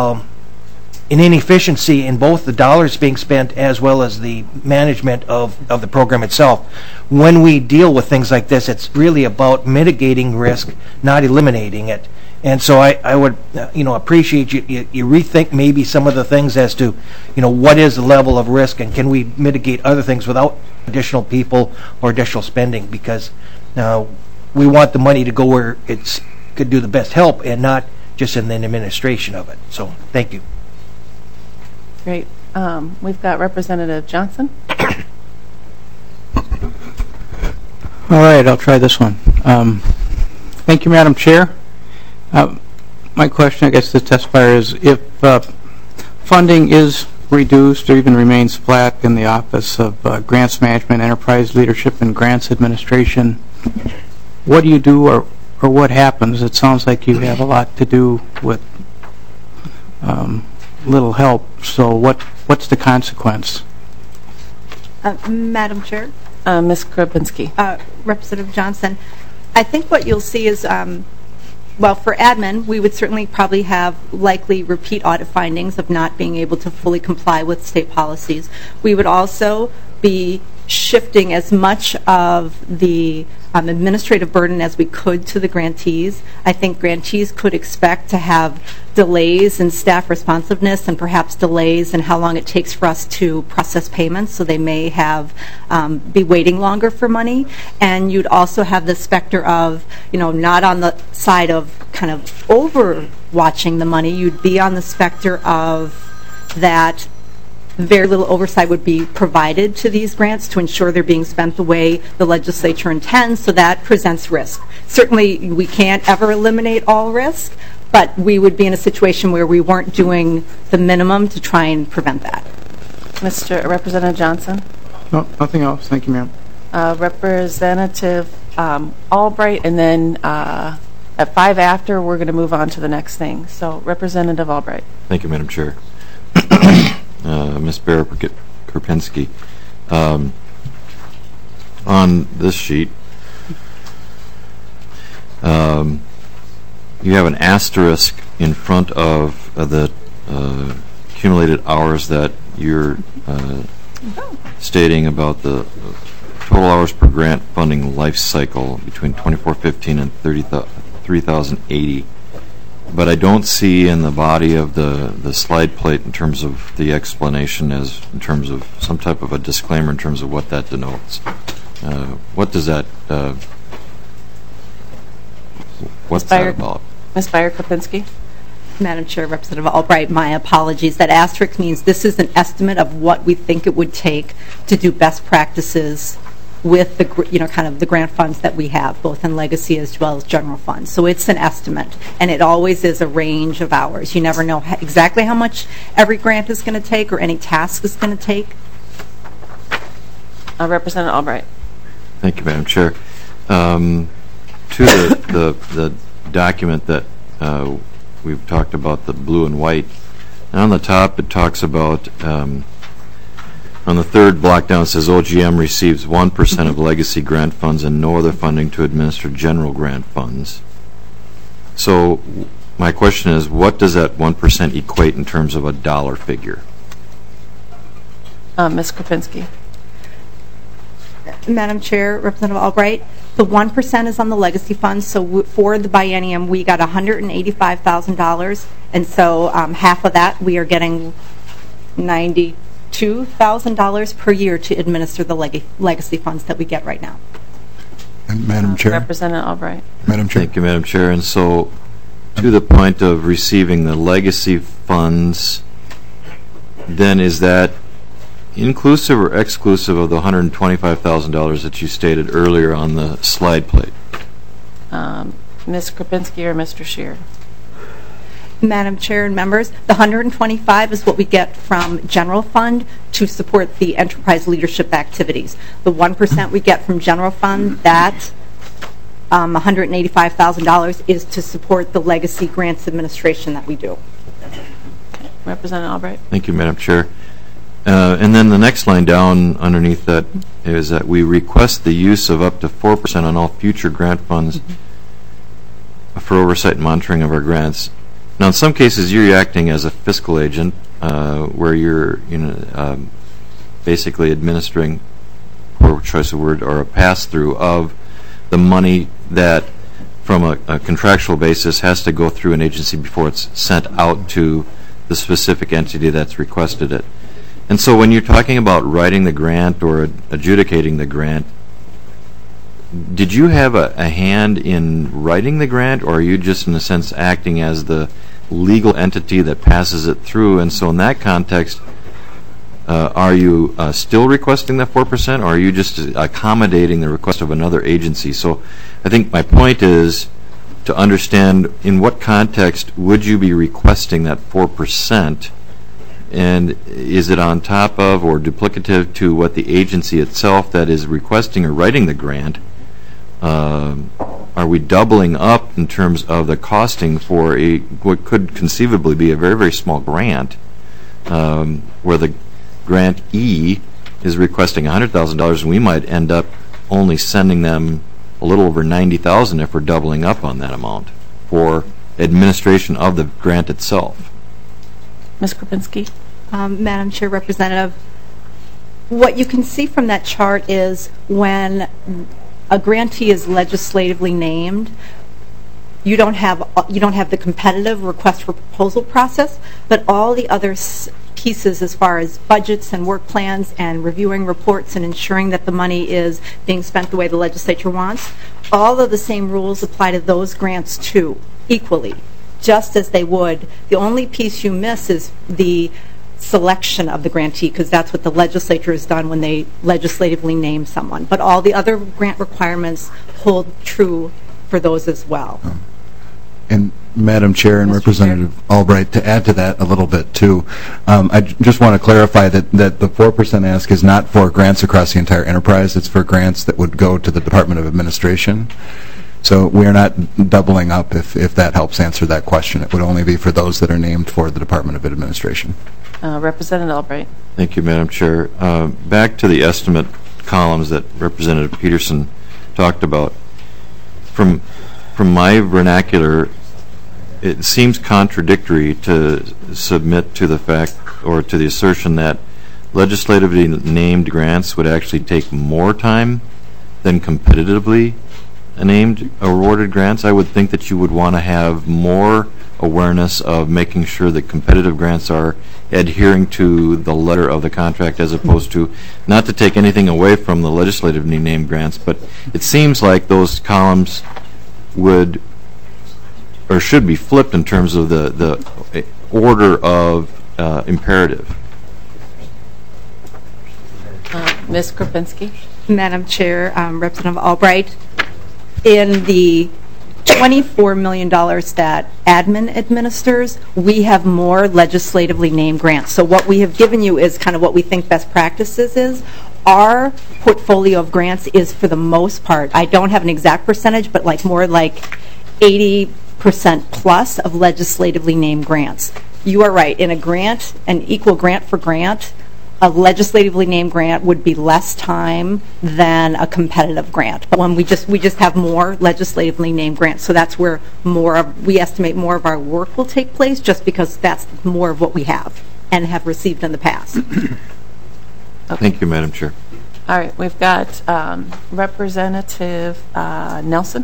an inefficiency in both the dollars being spent as well as the management of the program itself. When we deal with things like this, it's really about mitigating risk, not eliminating it. And so I would appreciate you rethink maybe some of the things as to what is the level of risk, and can we mitigate other things without additional people or additional spending, because we want the money to go where it could do the best help and not just in the administration of it. So thank you. Great. We've got Representative Johnson. All right, I'll try this one. Thank you, Madam Chair. My question, I guess, to the testifier is, if funding is reduced or even remains flat in the Office of Grants Management, Enterprise Leadership, and Grants Administration, what do you do or what happens? It sounds like you have a lot to do with little help. So what's the consequence? Madam Chair? Ms. Kropinski. Representative Johnson, I think what you'll see is, well, for admin, we would certainly probably have likely repeat audit findings of not being able to fully comply with state policies. We would also be shifting as much of the administrative burden as we could to the grantees. I think grantees could expect to have delays in staff responsiveness and perhaps delays in how long it takes for us to process payments, so they may have be waiting longer for money. And you'd also have the specter of, not on the side of kind of overwatching the money, you'd be on the specter of that very little oversight would be provided to these grants to ensure they're being spent the way the legislature intends, so that presents risk. Certainly, we can't ever eliminate all risk, but we would be in a situation where we weren't doing the minimum to try and prevent that. Representative Johnson? No, nothing else. Thank you, ma'am. Representative Albright, and then at 5 after, we're going to move on to the next thing. So, Representative Albright. Thank you, Madam Chair. Ms. Barrett-Kropinski, on this sheet, you have an asterisk in front of the accumulated hours that you're stating about the total hours per grant funding life cycle between 2415 and 3080. But I don't see in the body of the slide plate in terms of the explanation as in terms of some type of a disclaimer in terms of what that denotes. What does that, what's that about? Ms. Barrett-Kropinski? Madam Chair, Representative Albright, my apologies. That asterisk means this is an estimate of what we think it would take to do best practices with the kind of the grant funds that we have, both in legacy as well as general funds. So it's an estimate, and it always is a range of hours. You never know exactly how much every grant is going to take or any task is going to take. Representative Albright. Thank you, Madam Chair. To the document that we've talked about, the blue and white, and on the top it talks about on the third block down, it says OGM receives 1% of legacy grant funds and no other funding to administer general grant funds. So my question is, what does that 1% equate in terms of a dollar figure? Ms. Kropinski. Madam Chair, Representative Albright, the 1% is on the legacy funds. So for the biennium, we got $185,000, and so half of that we are getting $92,000 per year to administer the legacy funds that we get right now. And Madam Chair. Representative Albright. Madam Chair. Thank you, Madam Chair. And so, to the point of receiving the legacy funds, then is that inclusive or exclusive of the $125,000 that you stated earlier on the slide plate? Ms. Kropinski or Mr. Scheer? Madam Chair and members, the $125 is what we get from general fund to support the enterprise leadership activities. The 1% we get from general fund, that $185,000 is to support the legacy grants administration that we do. Okay. Representative Albright. Thank you, Madam Chair. And then the next line down underneath that is that we request the use of up to 4% on all future grant funds for oversight and monitoring of our grants. Now, in some cases, you're acting as a fiscal agent, where you're basically administering, poor choice of word, or a pass-through of the money that, from a contractual basis, has to go through an agency before it's sent out to the specific entity that's requested it. And so when you're talking about writing the grant or adjudicating the grant, did you have a hand in writing the grant, or are you just, in a sense, acting as the legal entity that passes it through? And so in that context, are you still requesting that 4%, or are you just accommodating the request of another agency? So I think my point is to understand in what context would you be requesting that 4%, and is it on top of or duplicative to what the agency itself that is requesting or writing the grant are we doubling up in terms of the costing for what could conceivably be a very, very small grant, where the grantee is requesting $100,000, and we might end up only sending them a little over $90,000 if we're doubling up on that amount for administration of the grant itself. Ms. Kropinski? Madam Chair, Representative, what you can see from that chart is when a grantee is legislatively named, you don't have the competitive request for proposal process, but all the other pieces as far as budgets and work plans and reviewing reports and ensuring that the money is being spent the way the legislature wants, all of the same rules apply to those grants too, equally, just as they would. The only piece you miss is the selection of the grantee, because that's what the legislature has done when they legislatively name someone. But all the other grant requirements hold true for those as well. And Madam Chair and Representative Albright, to add to that a little bit too, I just want to clarify that the 4% ask is not for grants across the entire enterprise. It's for grants that would go to the Department of Administration. So we are not doubling up, if that helps answer that question. It would only be for those that are named for the Department of Administration. Representative Albright. Thank you, Madam Chair. Back to the estimate columns that Representative Peterson talked about. From my vernacular, it seems contradictory to submit to the fact or to the assertion that legislatively named grants would actually take more time than competitively named awarded grants. I would think that you would want to have more awareness of making sure that competitive grants are adhering to the letter of the contract, as opposed to, not to take anything away from the legislatively named grants, but it seems like those columns would or should be flipped in terms of the order of imperative. Ms. Kropinski? Madam Chair, Representative Albright, in the $24 million that admin administers, we have more legislatively named grants. So what we have given you is kind of what we think best practices is. Our portfolio of grants is, for the most part, I don't have an exact percentage, but more like 80% plus of legislatively named grants. You are right. In a grant, an equal grant for grant, a legislatively named grant would be less time than a competitive grant. But when we just have more legislatively named grants, so that's where we estimate more of our work will take place, just because that's more of what we have and have received in the past. Thank you, Madam Chair. All right, we've got Representative Nelson.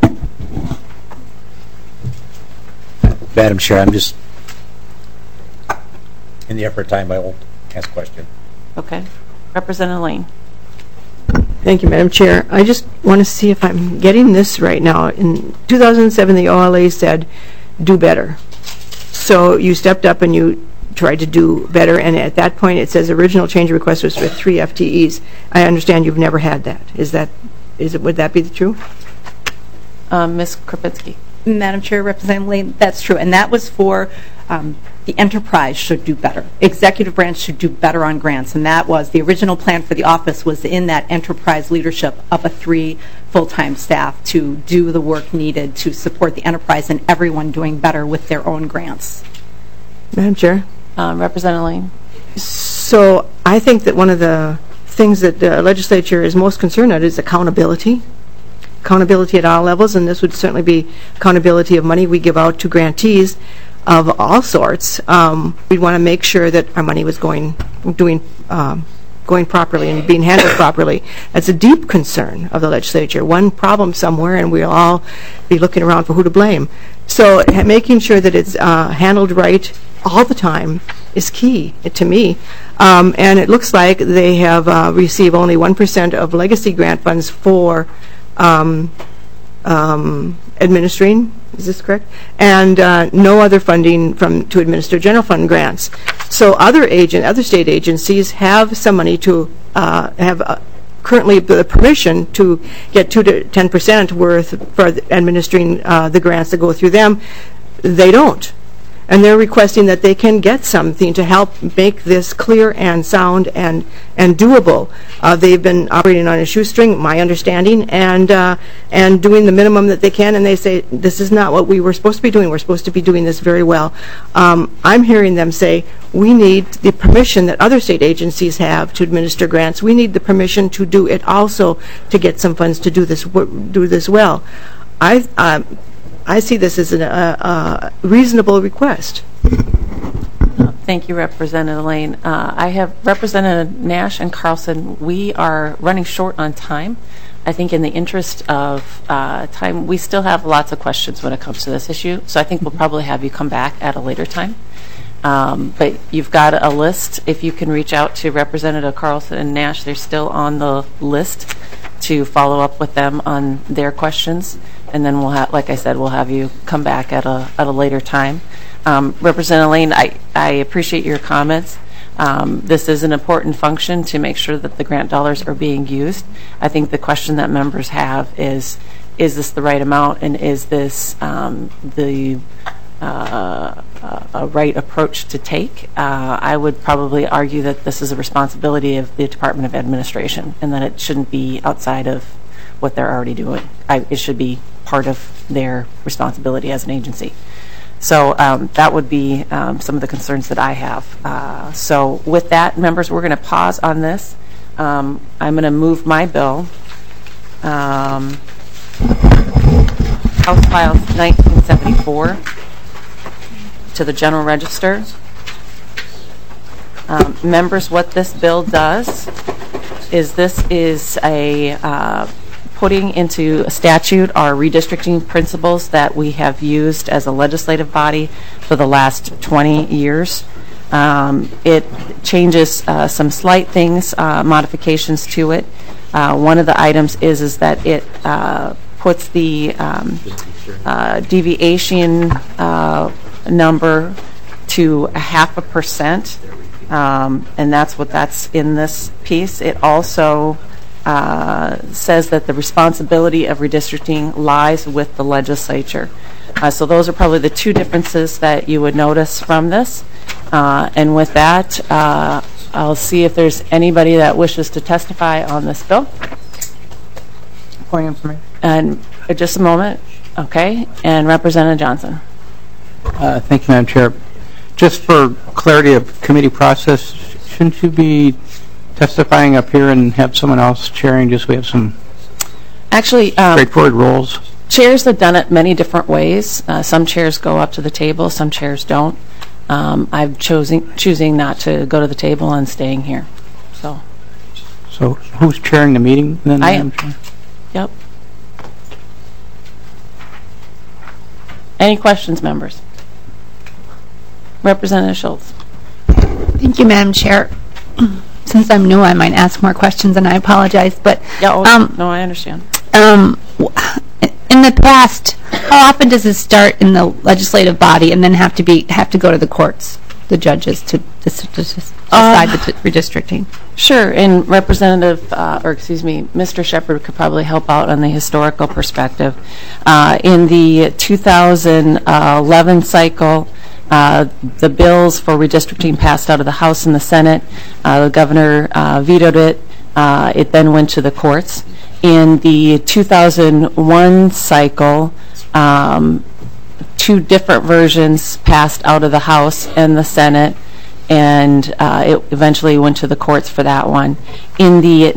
Madam Chair, I'm just in the effort of time, I won't ask a question. Okay. Representative Lane. Thank you, Madam Chair. I just want to see if I'm getting this right now. In 2007, the OLA said, do better. So you stepped up and you tried to do better, and at that point it says original change request was for 3 FTEs. I understand you've never had that. Would that be true? Ms. Kropinski. Madam Chair, Representative Lane, that's true. And that was for the enterprise should do better. Executive branch should do better on grants. And that was the original plan for the office, was in that enterprise leadership of a 3 full-time staff to do the work needed to support the enterprise and everyone doing better with their own grants. Madam Chair? Representative Lane. So I think that one of the things that the legislature is most concerned at is accountability. Accountability at all levels, and this would certainly be accountability of money we give out to grantees of all sorts. We'd want to make sure that our money was going properly and being handled properly. That's a deep concern of the legislature. One problem somewhere, and we'll all be looking around for who to blame. So making sure that it's handled right all the time is key to me. And it looks like they have received only 1% of legacy grant funds for administering, is this correct? And no other funding to administer general fund grants. So other state agencies have some money to have currently the permission to get 2 to 10% worth for administering the grants that go through them. They don't. and they're requesting that they can get something to help make this clear and sound and doable. They've been operating on a shoestring, my understanding, and doing the minimum that they can, and they say, this is not what we were supposed to be doing. We're supposed to be doing this very well. I'm hearing them say, we need the permission that other state agencies have to administer grants. We need the permission to do it also to get some funds to do this well. I see this as a reasonable request. Thank you, Representative Lane. I have Representative Nash and Carlson. We are running short on time. I think in the interest of time, we still have lots of questions when it comes to this issue, so I think we'll probably have you come back at a later time. But you've got a list. If you can reach out to Representative Carlson and Nash, they're still on the list to follow up with them on their questions. And then we'll have, like I said, we'll have you come back at a later time. Representative Lane, I appreciate your comments. This is an important function to make sure that the grant dollars are being used. I think the question that members have is this the right amount, and is this a right approach to take? I would probably argue that this is a responsibility of the Department of Administration, and that it shouldn't be outside of what they're already doing. It should be part of their responsibility as an agency. So that would be some of the concerns that I have. So with that, members, we're going to pause on this. I'm going to move my bill, House File 1974, to the General Register. Members, what this bill does is this is a putting into a statute our redistricting principles that we have used as a legislative body for the last 20 years. It changes some slight things, modifications to it. One of the items is that it puts the deviation number to 0.5%, and that's in this piece. It also says that the responsibility of redistricting lies with the legislature. So those are probably the two differences that you would notice from this. And with that, I'll see if there's anybody that wishes to testify on this bill. Point of information. And just a moment. Okay. And Representative Johnson. Thank you, Madam Chair. Just for clarity of committee process, shouldn't you be testifying up here and have someone else chairing, just so we have some straightforward roles? Chairs have done it many different ways. Some chairs go up to the table, some chairs don't. I'm choosing not to go to the table and staying here. So who's chairing the meeting then? I am. Yep. Any questions, members? Representative Schultz. Thank you, Madam Chair. Since I'm new, I might ask more questions, and I apologize. But no, I understand. In the past, how often does this start in the legislative body and then have to go to the courts, the judges, to decide the redistricting? Sure, and Mr. Shepard could probably help out on the historical perspective. In the 2011 cycle, the bills for redistricting passed out of the House and the Senate. The governor vetoed it. It then went to the courts. In the 2001 cycle, two different versions passed out of the House and the Senate, and it eventually went to the courts for that one. In the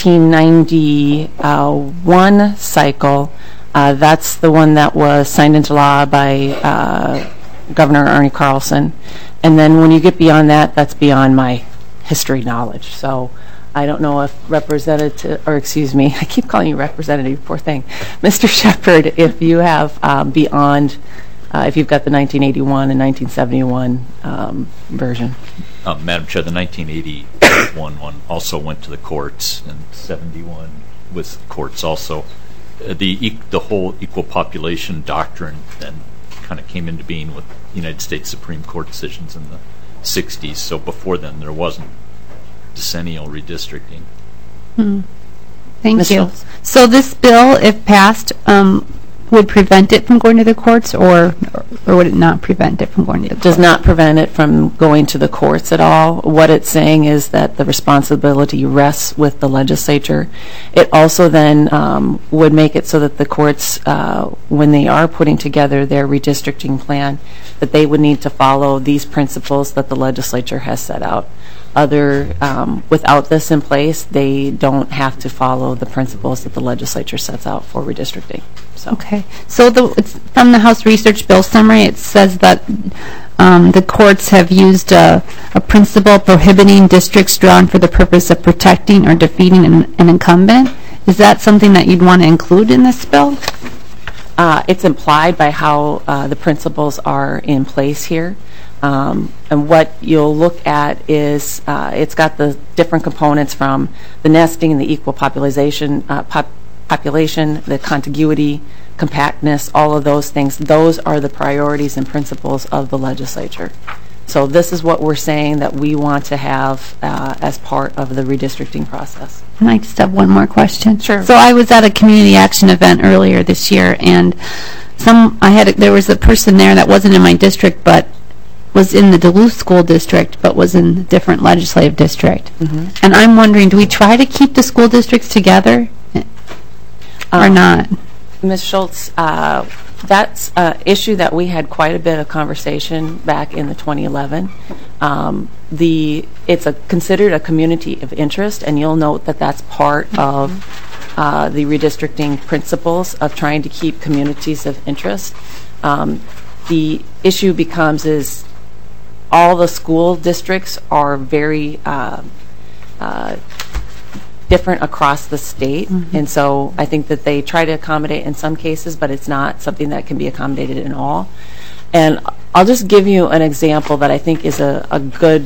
1991 cycle, that's the one that was signed into law by Governor Ernie Carlson. And then when you get beyond that, that's beyond my history knowledge. So I don't know if I keep calling you Representative, poor thing. Mr. Shepard, if you have beyond, if you've got the 1981 and 1971 version. Madam Chair, the 1981 one also went to the courts, and 71 with courts also. The whole equal population doctrine then kind of came into being with United States Supreme Court decisions in the 60s. So before then, there wasn't decennial redistricting. Thank you. So this bill, if passed, would prevent it from going to the courts, or would it not prevent it from going to the courts? Does not prevent it from going to the courts at all. What it's saying is that the responsibility rests with the legislature. It also then would make it so that the courts, when they are putting together their redistricting plan, that they would need to follow these principles that the legislature has set out. Without this in place, they don't have to follow the principles that the legislature sets out for redistricting. So. Okay. So it's from the House Research Bill Summary, it says that the courts have used a principle prohibiting districts drawn for the purpose of protecting or defeating an incumbent. Is that something that you'd want to include in this bill? It's implied by how the principles are in place here. And what you'll look at is it's got the different components from the nesting, the equal population, the contiguity, compactness, all of those things. Those are the priorities and principles of the legislature. So this is what we're saying that we want to have as part of the redistricting process. And I just have one more question. Sure. So I was at a community action event earlier this year, and there was a person there that wasn't in my district, but was in the Duluth School District, but was in a different legislative district. Mm-hmm. And I'm wondering, do we try to keep the school districts together or not? Ms. Schultz, that's an issue that we had quite a bit of conversation back in the 2011. It's considered a community of interest, and you'll note that that's part of the redistricting principles of trying to keep communities of interest. The issue becomes all the school districts are very different across the state, and so I think that they try to accommodate in some cases, but it's not something that can be accommodated in all. And I'll just give you an example that I think is I'm going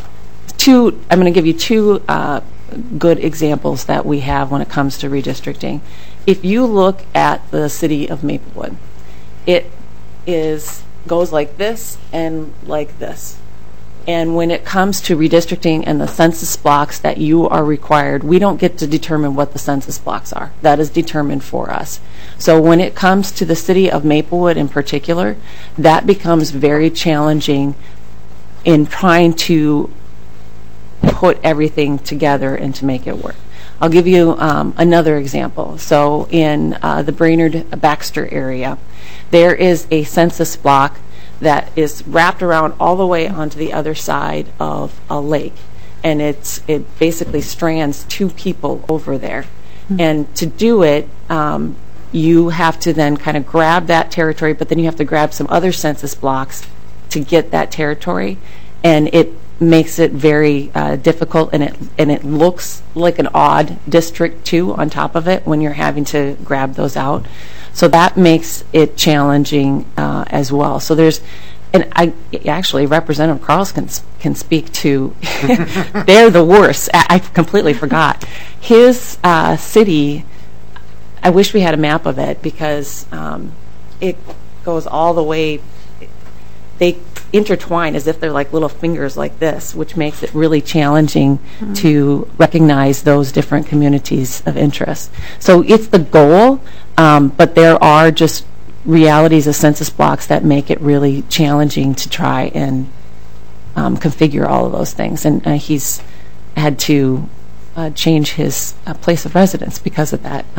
to give you two good examples that we have when it comes to redistricting. If you look at the city of Maplewood, it goes like this and like this. And when it comes to redistricting and the census blocks that you are required, we don't get to determine what the census blocks are. That is determined for us. So when it comes to the city of Maplewood in particular, that becomes very challenging in trying to put everything together and to make it work. I'll give you another example. So in the Brainerd-Baxter area, there is a census block that is wrapped around all the way onto the other side of a lake, and it basically strands two people over there. Mm-hmm. And to do it, you have to then kind of grab that territory, but then you have to grab some other census blocks to get that territory, and it makes it very difficult, and it looks like an odd district too on top of it when you're having to grab those out. So that makes it challenging as well. So actually Representative Carls can speak to, they're the worst. I completely forgot. His city, I wish we had a map of it because it goes all the way, they intertwine as if they're like little fingers like this, which makes it really challenging to recognize those different communities of interest. So it's the goal, but there are just realities of census blocks that make it really challenging to try and configure all of those things. And he's had to change his place of residence because of that.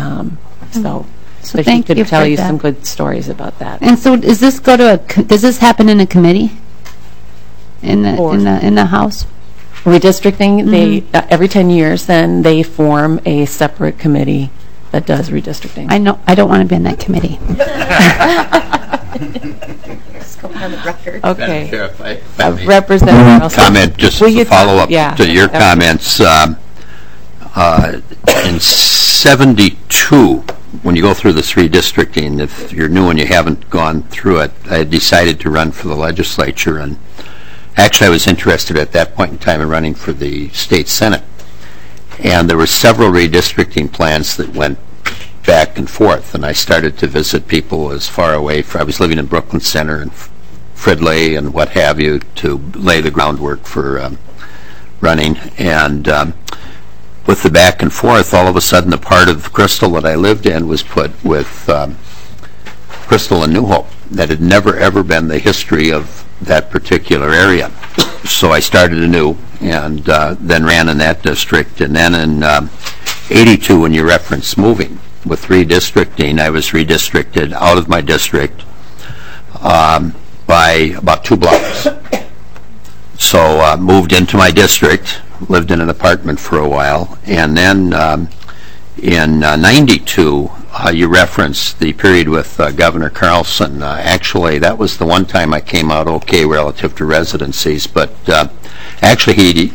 So he could tell you some good stories about that. And so does this does this happen in a committee? In the House? Redistricting, they every 10 years then they form a separate committee that does redistricting. I know, I don't want to be in that committee. Just go on the record. Okay. Sheriff, if I may Representative comment just as a follow-up to your comments. In 72, when you go through this redistricting, if you're new and you haven't gone through it, I decided to run for the legislature, and actually I was interested at that point in time in running for the state senate. And there were several redistricting plans that went back and forth, and I started to visit people as far away I was living in Brooklyn Center and Fridley and what have you to lay the groundwork for running. And with the back and forth, all of a sudden the part of Crystal that I lived in was put with Crystal and New Hope. That had never, ever been the history of that particular area. So I started anew and then ran in that district. And then in 82, when you referenced moving, with redistricting, I was redistricted out of my district by about 2 blocks. So moved into my district, lived in an apartment for a while, and then in 92, you referenced the period with Governor Carlson. Actually, that was the one time I came out okay relative to residencies, but actually he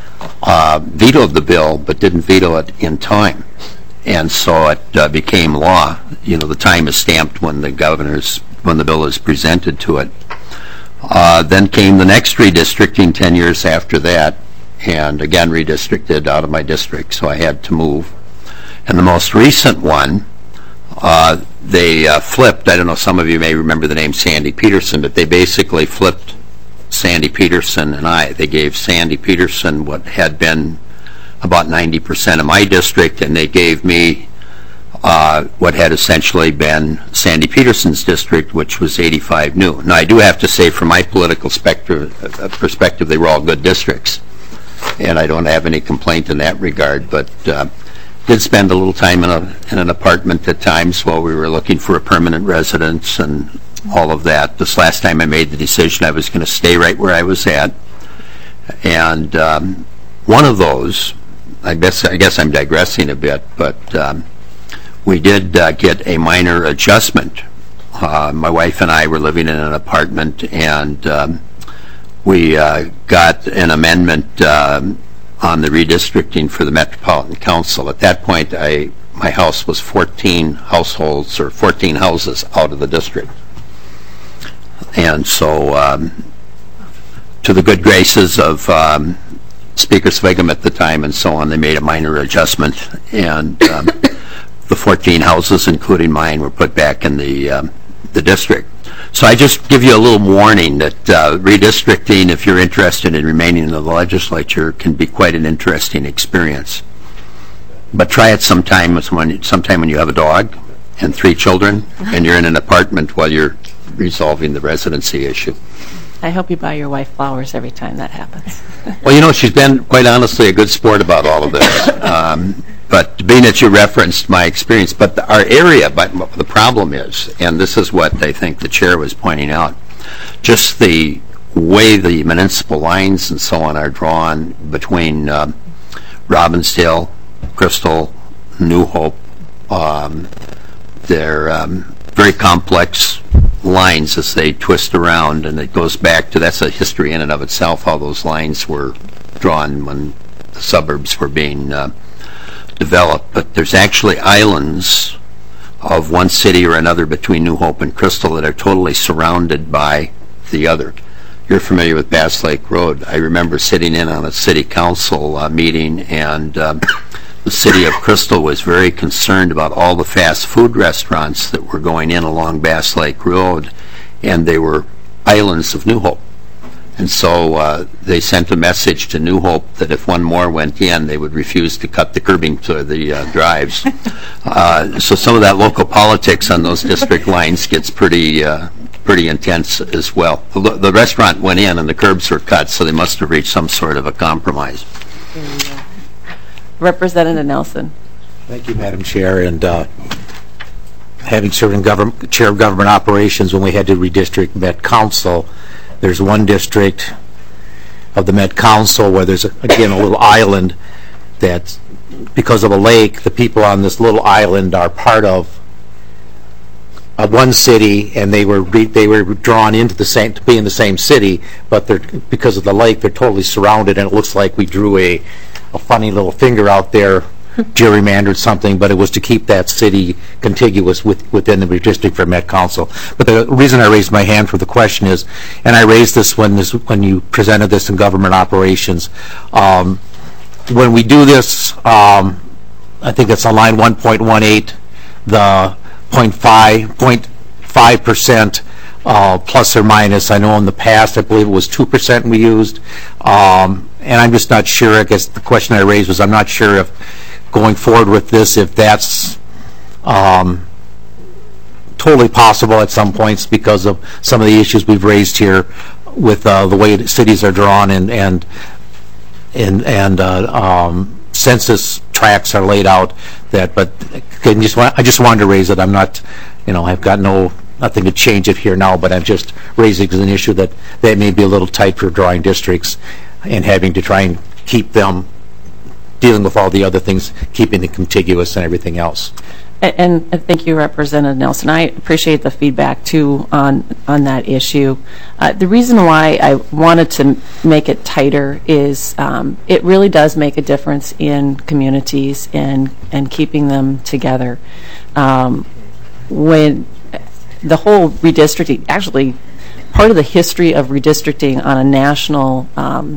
vetoed the bill, but didn't veto it in time. And so it became law. You know, the time is stamped when the bill is presented to it. Then came the next redistricting 10 years after that, and again redistricted out of my district, so I had to move. And the most recent one, they flipped. I don't know, some of you may remember the name Sandy Peterson, but they basically flipped Sandy Peterson and I. They gave Sandy Peterson what had been about 90% of my district, and they gave me what had essentially been Sandy Peterson's district, which was 85 new. Now, I do have to say, from my political perspective, they were all good districts, and I don't have any complaint in that regard, but did spend a little time in an apartment at times while we were looking for a permanent residence and all of that. This last time I made the decision I was going to stay right where I was at, and one of those, I guess I'm digressing a bit, but we did get a minor adjustment. My wife and I were living in an apartment, and we got an amendment on the redistricting for the Metropolitan Council. At that point, my house was 14 households, or 14 houses out of the district. And so, to the good graces of Speaker Svigum at the time and so on, they made a minor adjustment, and the 14 houses, including mine, were put back in the district. So I just give you a little warning that redistricting, if you're interested in remaining in the legislature, can be quite an interesting experience. But try it sometime when you have a dog and 3 children, and you're in an apartment while you're resolving the residency issue. I hope you buy your wife flowers every time that happens. Well, you know, she's been, quite honestly, a good sport about all of this. But being that you referenced my experience, but our area, but the problem is, and this is what I think the chair was pointing out, just the way the municipal lines and so on are drawn between Robbinsdale, Crystal, New Hope. They're very complex lines as they twist around, and it goes back to, that's a history in and of itself, how those lines were drawn when the suburbs were being developed. But there's actually islands of one city or another between New Hope and Crystal that are totally surrounded by the other. You're familiar with Bass Lake Road. I remember sitting in on a city council meeting, and the city of Crystal was very concerned about all the fast food restaurants that were going in along Bass Lake Road, and they were islands of New Hope. And so they sent a message to New Hope that if one more went in, they would refuse to cut the curbing to the drives. So some of that local politics on those district lines gets pretty intense as well. The restaurant went in and the curbs were cut, so they must have reached some sort of a compromise. Representative Nelson. Thank you, Madam Chair. And having served in Chair of Government Operations when we had to redistrict Met Council, there's one district of the Met Council where there's, again, a little island that, because of a lake, the people on this little island are part of one city, and they were drawn into the same, to be in the same city, but they're, because of the lake, they're totally surrounded, and it looks like we drew a funny little finger out there, gerrymandered something, but it was to keep that city contiguous within the redistricting for Met Council. But the reason I raised my hand for the question is, and I raised this when you presented this in Government Operations, when we do this, I think it's on line 1.18, the 0.5% plus or minus. I know in the past, I believe it was 2% we used, and I'm just not sure. I guess the question I raised was, I'm not sure if going forward with this, if that's totally possible at some points because of some of the issues we've raised here with the way that cities are drawn and census tracts are laid out. But I just wanted to raise it. I'm not, I've got nothing to change it here now, but I'm just raising an issue that may be a little tight for drawing districts and having to try and keep them dealing with all the other things, keeping it contiguous and everything else. And thank you, Representative Nelson. I appreciate the feedback, too, on that issue. The reason why I wanted to make it tighter is it really does make a difference in communities and keeping them together. When the whole redistricting, actually, part of the history of redistricting on a national,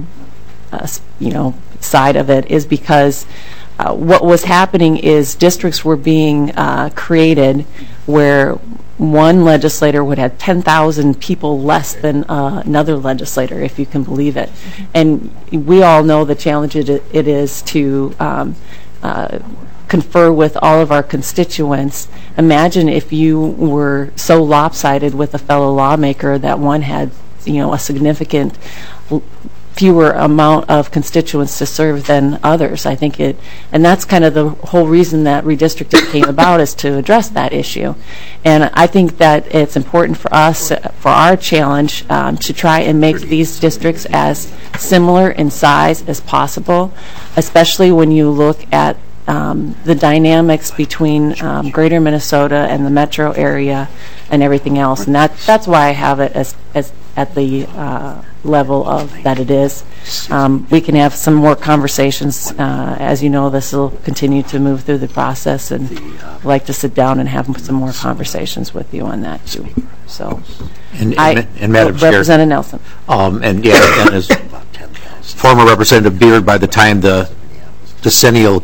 side of it is because what was happening is districts were being created where one legislator would have 10,000 people less than another legislator, if you can believe it. And we all know the challenge it is to confer with all of our constituents. Imagine if you were so lopsided with a fellow lawmaker that one had, a significant fewer amount of constituents to serve than others. I think and that's kind of the whole reason that redistricting came about, is to address that issue. And I think that it's important for us, for our challenge, to try and make these districts as similar in size as possible, especially when you look at the dynamics between greater Minnesota and the metro area and everything else. And that's why I have it as at the level of that it is. We can have some more conversations. As you know, this will continue to move through the process, and I'd like to sit down and have some more conversations with you on that too. So, and Madam Chair, Representative Nelson. And as former Representative Beard, by the time the decennial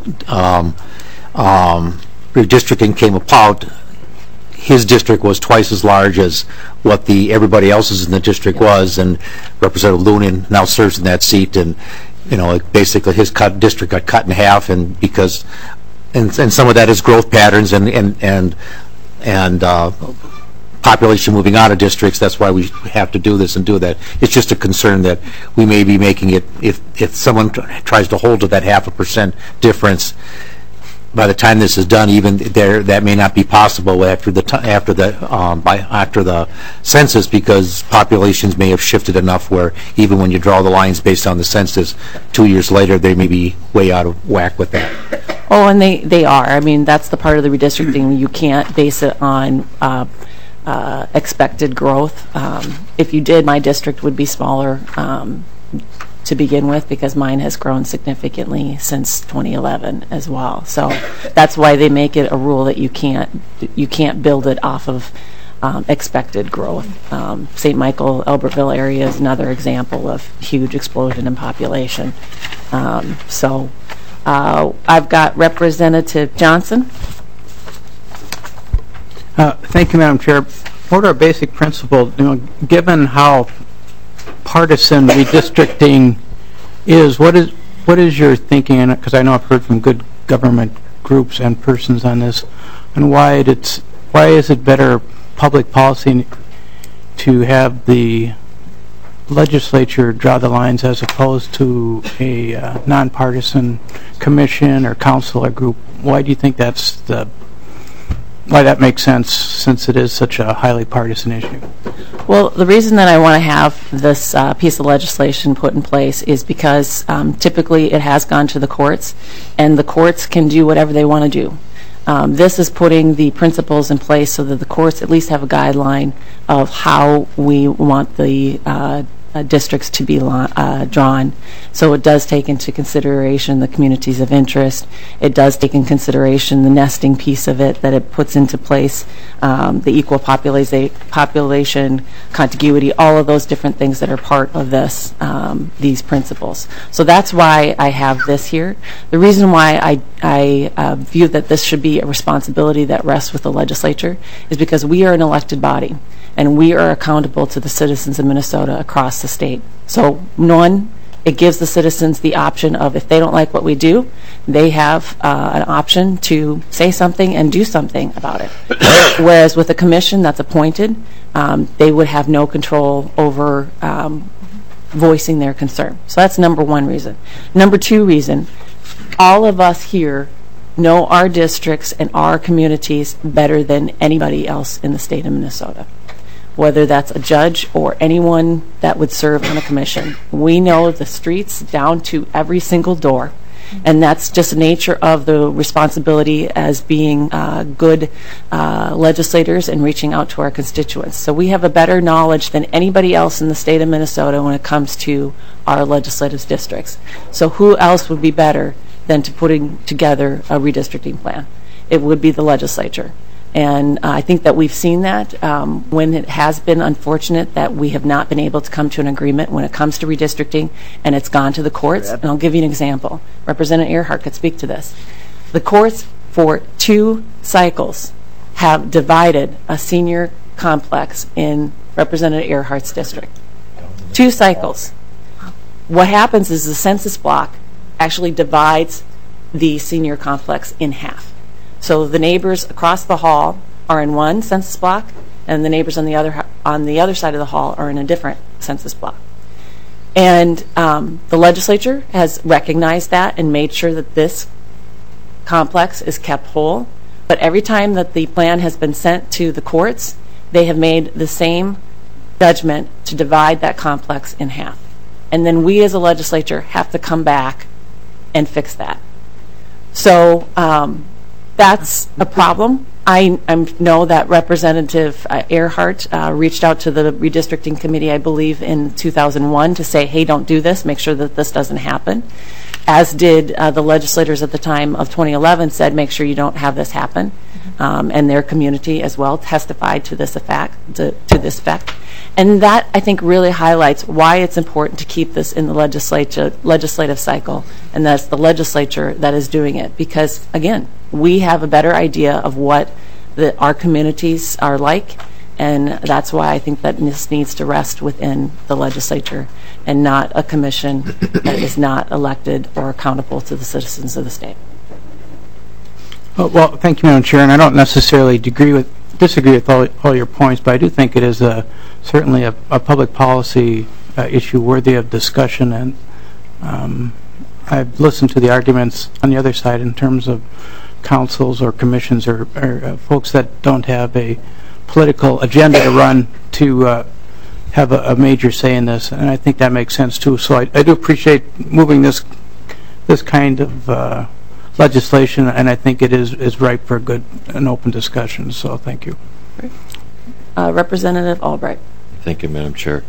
redistricting came about, his district was twice as large as what everybody else's in the district was, and Representative Lunan now serves in that seat, and basically his district got cut in half, and some of that is growth patterns and population moving out of districts. That's why we have to do this and do that. It's just a concern that we may be making it, if someone tries to hold to that 0.5% difference, by the time this is done, even there, that may not be possible after the census, because populations may have shifted enough where even when you draw the lines based on the census, 2 years later they may be way out of whack with that. Oh, and they are. I mean, that's the part of the redistricting. You can't base it on expected growth. If you did, my district would be smaller to begin with, because mine has grown significantly since 2011 as well. So that's why they make it a rule that you can't build it off of expected growth. St. Michael, Albertville area is another example of huge explosion in population. So I've got Representative Johnson. Thank you, Madam Chair. What are our basic principles? Given how partisan redistricting is, what is your thinking in it? Because I know I've heard from good government groups and persons on this, and why is it better public policy to have the legislature draw the lines as opposed to a nonpartisan commission or council or group? Why do you think why that makes sense, since it is such a highly partisan issue? Well, the reason that I want to have this piece of legislation put in place is because typically it has gone to the courts, and the courts can do whatever they want to do. This is putting the principles in place so that the courts at least have a guideline of how we want the districts to be drawn. So it does take into consideration the communities of interest. It does take into consideration the nesting piece of it that it puts into place, the equal population contiguity, all of those different things that are part of this, these principles. So that's why I have this here. The reason why I view that this should be a responsibility that rests with the legislature is because we are an elected body, and we are accountable to the citizens of Minnesota across the state. So one, it gives the citizens the option of, if they don't like what we do, they have an option to say something and do something about it. Whereas with a commission that's appointed, they would have no control over voicing their concern. So that's number one reason. Number two reason, all of us here know our districts and our communities better than anybody else in the state of Minnesota, whether that's a judge or anyone that would serve on a commission. We know the streets down to every single door, and that's just the nature of the responsibility as being good legislators and reaching out to our constituents. So we have a better knowledge than anybody else in the state of Minnesota when it comes to our legislative districts. So who else would be better than to putting together a redistricting plan? It would be the legislature. And I think that we've seen that when it has been unfortunate that we have not been able to come to an agreement when it comes to redistricting, and it's gone to the courts. And I'll give you an example. Representative Earhart could speak to this. The courts for 2 cycles have divided a senior complex in Representative Earhart's district. 2 cycles. What happens is the census block actually divides the senior complex in half. So the neighbors across the hall are in one census block, and the neighbors on the other side of the hall are in a different census block. And the legislature has recognized that and made sure that this complex is kept whole. But every time that the plan has been sent to the courts, they have made the same judgment to divide that complex in half. And then we as a legislature have to come back and fix that. So that's a problem. I know that Representative Earhart reached out to the redistricting committee, I believe, in 2001 to say, hey, don't do this, make sure that this doesn't happen. As did the legislators at the time of 2011 said, make sure you don't have this happen. And their community as well testified to this effect. And that, I think, really highlights why it's important to keep this in the legislative cycle, and that's the legislature that is doing it. Because, again, we have a better idea of what our communities are like, and that's why I think that this needs to rest within the legislature and not a commission that is not elected or accountable to the citizens of the state. Well, thank you, Madam Chair, and I don't necessarily disagree with all your points, but I do think it is certainly a public policy issue worthy of discussion, and I've listened to the arguments on the other side in terms of councils or commissions or folks that don't have a political agenda to run to have a major say in this, and I think that makes sense too. So I do appreciate moving this kind of legislation, and I think it is ripe for a good and open discussion. So thank you. Representative Albright. Thank you, Madam Chair.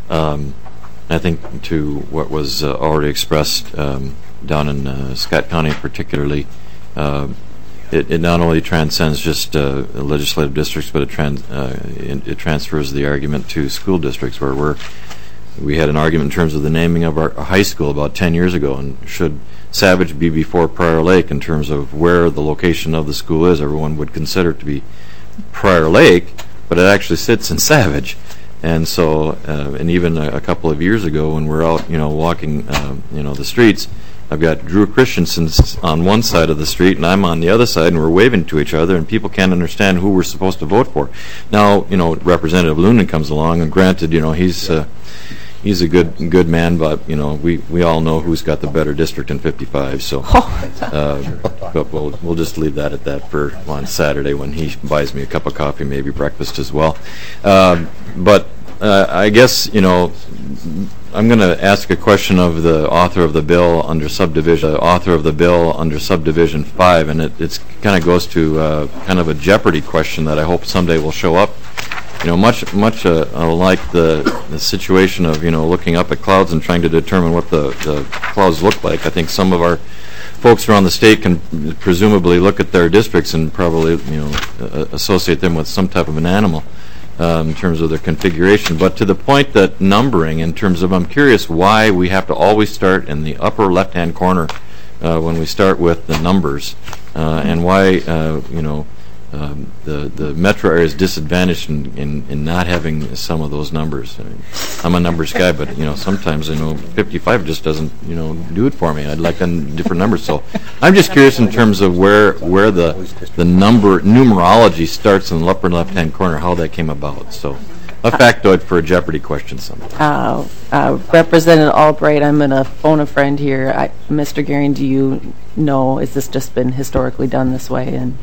I think to what was already expressed down in Scott County particularly, it not only transcends just legislative districts, but it transfers the argument to school districts, where we had an argument in terms of the naming of our high school about 10 years ago, and should Savage be before Prior Lake in terms of where the location of the school is. Everyone would consider it to be Prior Lake, but it actually sits in Savage. And so, and even a couple of years ago when we're out, walking, the streets, I've got Drew Christensen on one side of the street and I'm on the other side, and we're waving to each other, and people can't understand who we're supposed to vote for. Now, Representative Lunan comes along, and granted, he's a good man, but we all know who's got the better district in 55. So, but we'll just leave that at that for on Saturday when he buys me a cup of coffee, maybe breakfast as well. But I guess I'm going to ask a question of the author of the bill under subdivision 5, and it kind of goes to kind of a Jeopardy question that I hope someday will show up. Much like the situation of looking up at clouds and trying to determine what the clouds look like. I think some of our folks around the state can presumably look at their districts and probably associate them with some type of an animal in terms of their configuration. But to the point that numbering, in terms of, I'm curious why we have to always start in the upper left-hand corner when we start with the numbers, and why the metro area is disadvantaged in not having some of those numbers. I mean, I'm a numbers guy, but sometimes 55 just doesn't do it for me. I'd like different numbers. So I'm just curious in terms of where the numerology starts in the upper left-hand corner, how that came about. So a factoid for a Jeopardy question sometime. Representative Albright, I'm going to phone a friend here. Mr. Gehring, do you know, has this just been historically done this way? And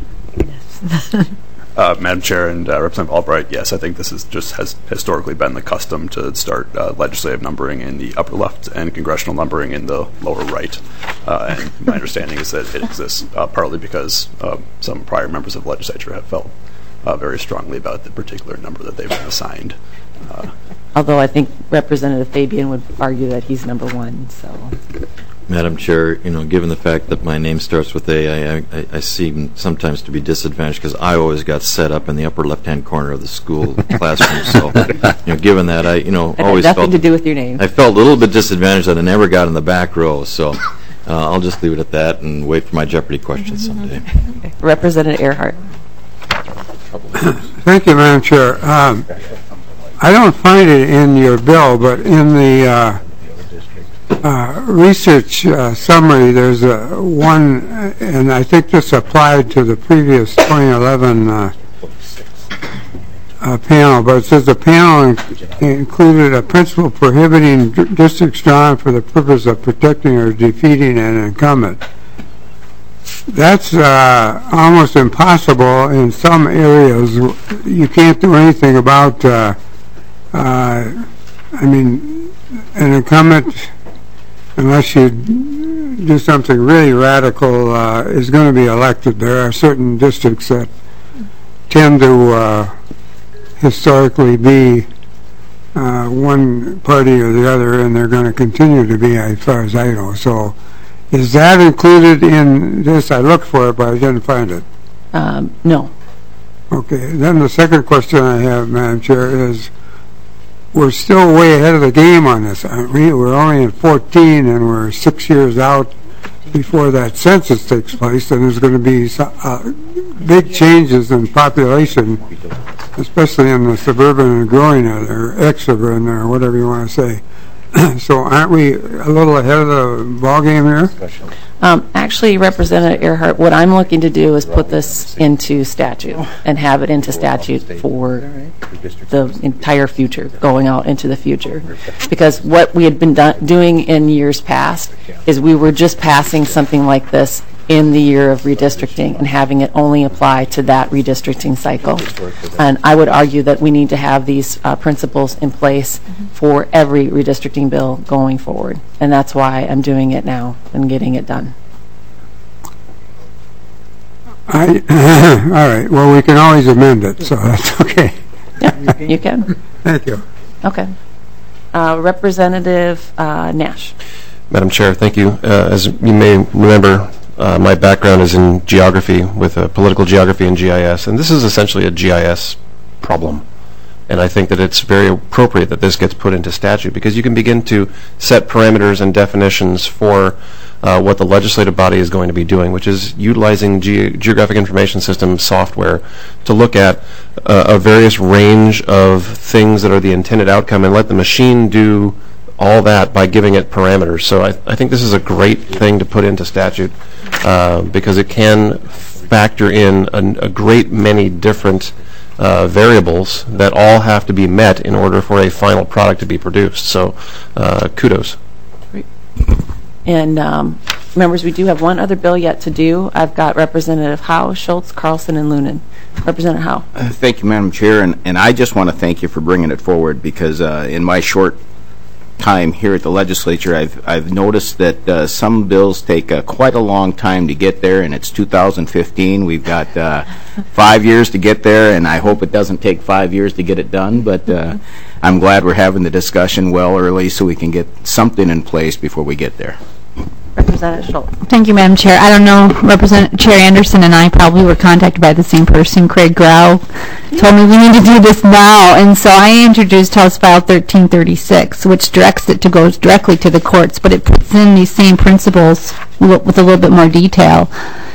Madam Chair and Representative Albright, yes, I think this has historically been the custom to start legislative numbering in the upper left and congressional numbering in the lower right. And my understanding is that it exists partly because some prior members of the legislature have felt very strongly about the particular number that they've been assigned. Although I think Representative Fabian would argue that he's number one. So, Madam Chair, given the fact that my name starts with A, I seem sometimes to be disadvantaged because I always got set up in the upper left-hand corner of the school classroom. So, given that, I always had nothing felt to do with your name. I felt a little bit disadvantaged that I never got in the back row. So, I'll just leave it at that and wait for my Jeopardy question someday. Okay. Representative Earhart. Thank you, Madam Chair. I don't find it in your bill, but in the research summary, there's one, and I think this applied to the previous 2011 panel, but it says the panel included a principle prohibiting districts drawn for the purpose of protecting or defeating an incumbent. That's almost impossible in some areas. You can't do anything about, an incumbent, unless you do something really radical, is going to be elected. There are certain districts that tend to historically be one party or the other, and they're going to continue to be, as far as I know. So, is that included in this? I looked for it, but I didn't find it. No. Okay. Then the second question I have, Madam Chair, is we're still way ahead of the game on this, aren't we? We're only in 14, and we're 6 years out before that census takes place, and there's going to be big changes in population, especially in the suburban and growing or ex-suburban or whatever you want to say. So aren't we a little ahead of the ball game here? Actually, Representative Earhart, what I'm looking to do is put this into statute and have it into statute for the entire future, going out into the future. Because what we had been doing in years past is we were just passing something like this in the year of redistricting and having it only apply to that redistricting cycle. And I would argue that we need to have these principles in place for every redistricting bill going forward. And that's why I'm doing it now and getting it done. All right. Well, we can always amend it, so that's okay. Yeah, you can. Thank you. Okay. Representative Nash. Madam Chair, thank you. As you may remember, my background is in geography with political geography and GIS, and this is essentially a GIS problem. And I think that it's very appropriate that this gets put into statute because you can begin to set parameters and definitions for what the legislative body is going to be doing, which is utilizing geographic information system software to look at a various range of things that are the intended outcome and let the machine do all that by giving it parameters. So I think this is a great thing to put into statute because it can factor in a great many different variables that all have to be met in order for a final product to be produced. So kudos. Great. And members, we do have one other bill yet to do. I've got Representative Howe, Schultz, Carlson, and Lunan. Representative Howe. Thank you, Madam Chair, and I just want to thank you for bringing it forward because in my short time here at the legislature, I've noticed that some bills take quite a long time to get there, and it's 2015. We've got 5 years to get there, and I hope it doesn't take 5 years to get it done, but I'm glad we're having the discussion well early so we can get something in place before we get there. Representative Schultz. Thank you, Madam Chair. I don't know, Representative Chair Anderson and I probably were contacted by the same person. Craig Grau told me we need to do this now, and so I introduced House File 1336, which directs it to go directly to the courts, but it puts in these same principles with a little bit more detail.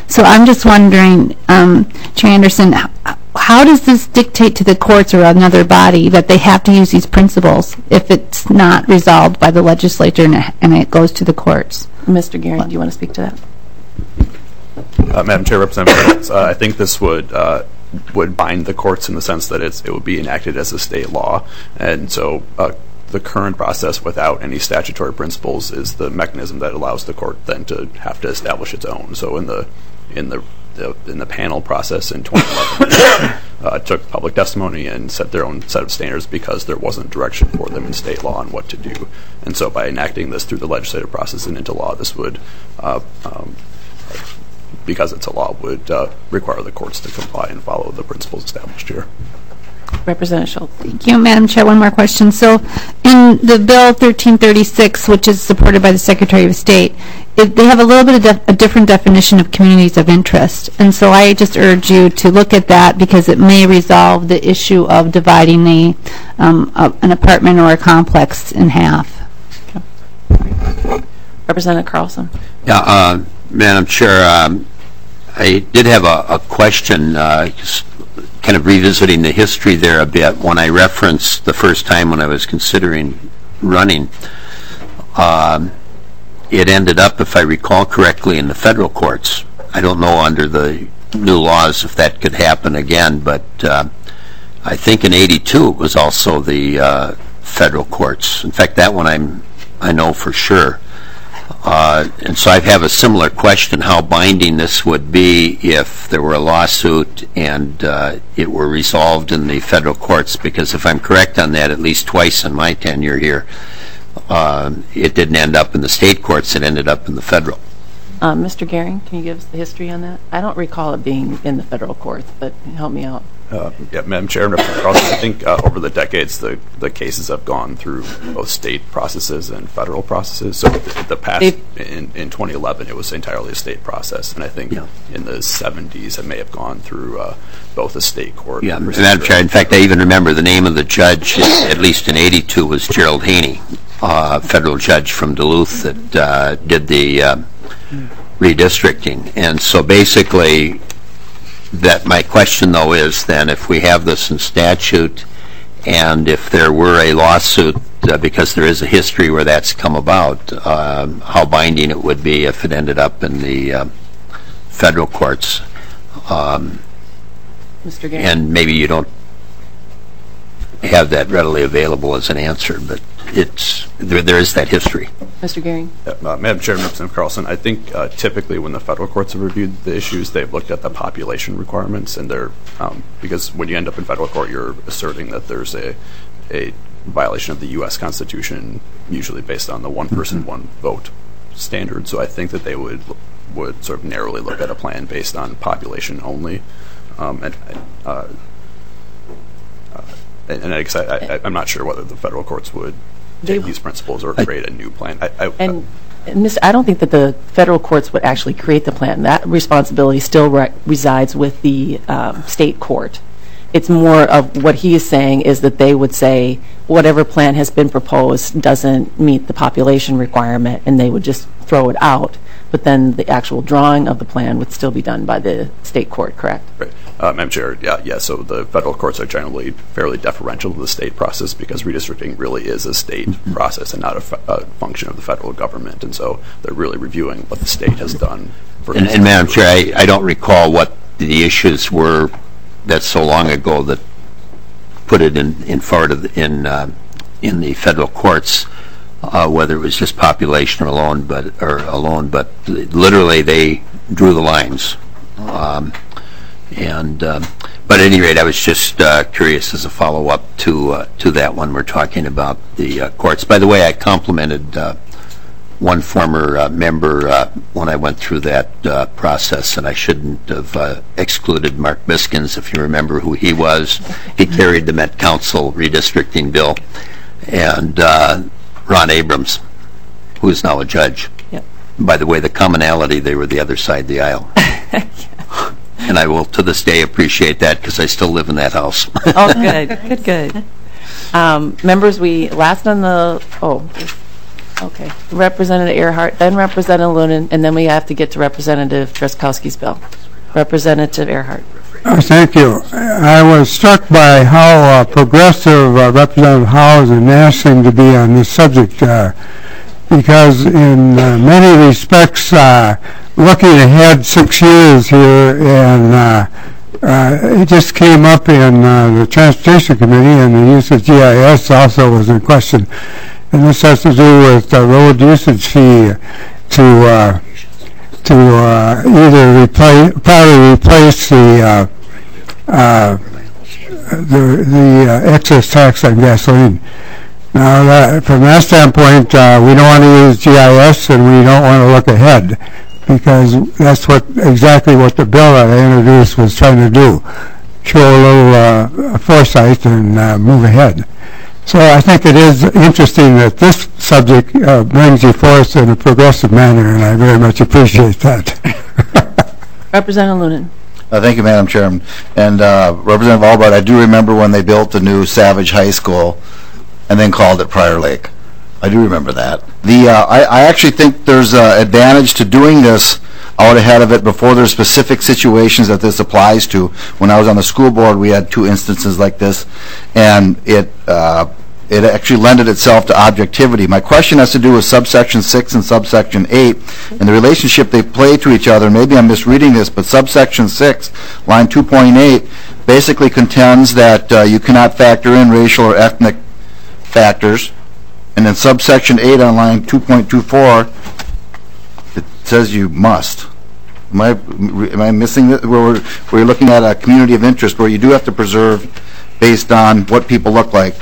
So I'm just wondering, Chair Anderson, how does this dictate to the courts or another body that they have to use these principles if it's not resolved by the legislature and it goes to the courts? Mr. Gehring, do you want to speak to that? Madam Chair, Representative, I think this would bind the courts in the sense that it would be enacted as a state law, and so the current process without any statutory principles is the mechanism that allows the court then to have to establish its own. So in the panel process in 2011, took public testimony and set their own set of standards because there wasn't direction for them in state law on what to do. And so by enacting this through the legislative process and into law, this would, because it's a law, would require the courts to comply and follow the principles established here. Representative Schultz. Thank you, Madam Chair. One more question. So in the Bill 1336, which is supported by the Secretary of State, they have a little bit of a different definition of communities of interest. And so I just urge you to look at that because it may resolve the issue of dividing an apartment or a complex in half. Okay. Representative Carlson. Yeah, Madam Chair, I did have a question, kind of revisiting the history there a bit. When I referenced the first time when I was considering running, it ended up, if I recall correctly, in the federal courts. I don't know under the new laws if that could happen again, but I think in '82 it was also the federal courts. In fact, that one I know for sure. And so I have a similar question, how binding this would be if there were a lawsuit and it were resolved in the federal courts, because if I'm correct on that, at least twice in my tenure here, it didn't end up in the state courts, it ended up in the federal. Mr. Gehring, can you give us the history on that? I don't recall it being in the federal courts, but help me out. Yeah, Madam Chair, I think over the decades the cases have gone through both state processes and federal processes. So the past in 2011 it was entirely a state process, and I think in the 70s it may have gone through both a state court. Yeah, Madam Chair. In fact, I even remember the name of the judge, at least in '82, was Gerald Haney, a federal judge from Duluth that did the redistricting, and so basically. That my question, though, is then if we have this in statute and if there were a lawsuit, because there is a history where that's come about, how binding it would be if it ended up in the federal courts. Mr. Gehring. And maybe you don't have that readily available as an answer, but there is that history. Mr. Gehring. Madam Chair, Representative Carlson, I think typically when the federal courts have reviewed the issues, they've looked at the population requirements, and they're because when you end up in federal court, you're asserting that there's a violation of the U.S. Constitution, usually based on the one person, one vote standard. So I think that they would sort of narrowly look at a plan based on population only. And I guess I'm not sure whether the federal courts would take these principles or create a new plan. I don't think that the federal courts would actually create the plan. That responsibility still resides with the state court. It's more of what he is saying is that they would say whatever plan has been proposed doesn't meet the population requirement, and they would just throw it out. But then the actual drawing of the plan would still be done by the state court, correct? Right. Madam Chair, yeah, so the federal courts are generally fairly deferential to the state process because redistricting really is a state process and not a function of the federal government, and so they're really reviewing what the state has done. And Madam Chair, I don't recall what the issues were that's so long ago that put it in the federal courts. Whether it was just population or alone, but literally they drew the lines. But at any rate, I was just curious as a follow-up to that one. We're talking about the courts. By the way, I complimented one former member when I went through that process, and I shouldn't have excluded Mark Biskins, if you remember who he was. He carried the Met Council redistricting bill, and Ron Abrams, who is now a judge. Yep. By the way, the commonality, they were the other side of the aisle. And I will to this day appreciate that because I still live in that house. Oh, good. Members, we last on the Okay. Representative Earhart, then Representative Lunan, and then we have to get to Representative Drazkowski's bill. Representative Earhart. Thank you. I was struck by how progressive Representative Howes and Nash seem to be on this subject, because in many respects, looking ahead 6 years here, and it just came up in the Transportation Committee, and the use of GIS also was in question. And this has to do with the road usage fee to either probably replace the excess tax on gasoline. Now, from that standpoint, we don't want to use GIS, and we don't want to look ahead, because that's exactly what the bill that I introduced was trying to do: show a little foresight and move ahead. So I think it is interesting that this subject brings you forth in a progressive manner, and I very much appreciate that. Representative Lunan. Thank you, Madam Chairman. And Representative Albright, I do remember when they built the new Savage High School and then called it Prior Lake. I do remember that. I actually think there's an advantage to doing this out ahead of it before there's specific situations that this applies to. When I was on the school board, we had 2 instances like this, and it actually lended itself to objectivity. My question has to do with subsection 6 and subsection 8 and the relationship they play to each other. Maybe I'm misreading this, but subsection 6, line 2.8, basically contends that you cannot factor in racial or ethnic factors. And then subsection 8 on line 2.24, it says you must. Am I missing this? Where you're looking at a community of interest where you do have to preserve based on what people look like.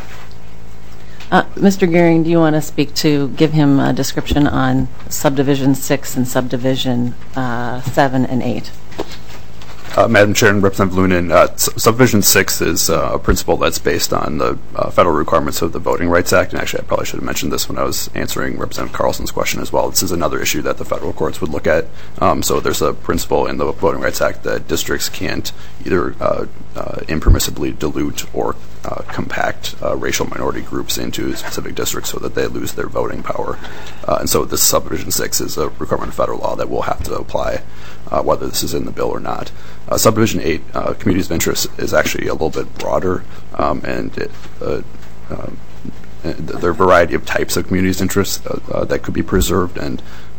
Mr. Gehring, do you want to give him a description on subdivision 6 and subdivision 7 and 8? Madam Chair and Representative Lunan, Subdivision 6 is a principle that's based on the federal requirements of the Voting Rights Act, and actually I probably should have mentioned this when I was answering Representative Carlson's question as well. This is another issue that the federal courts would look at. So there's a principle in the Voting Rights Act that districts can't either impermissibly dilute or compact racial minority groups into specific districts so that they lose their voting power. And so this Subdivision 6 is a requirement of federal law that will have to apply whether this is in the bill or not. Subdivision 8, communities of interest, is actually a little bit broader, and there are a variety of types of communities of interest that could be preserved, and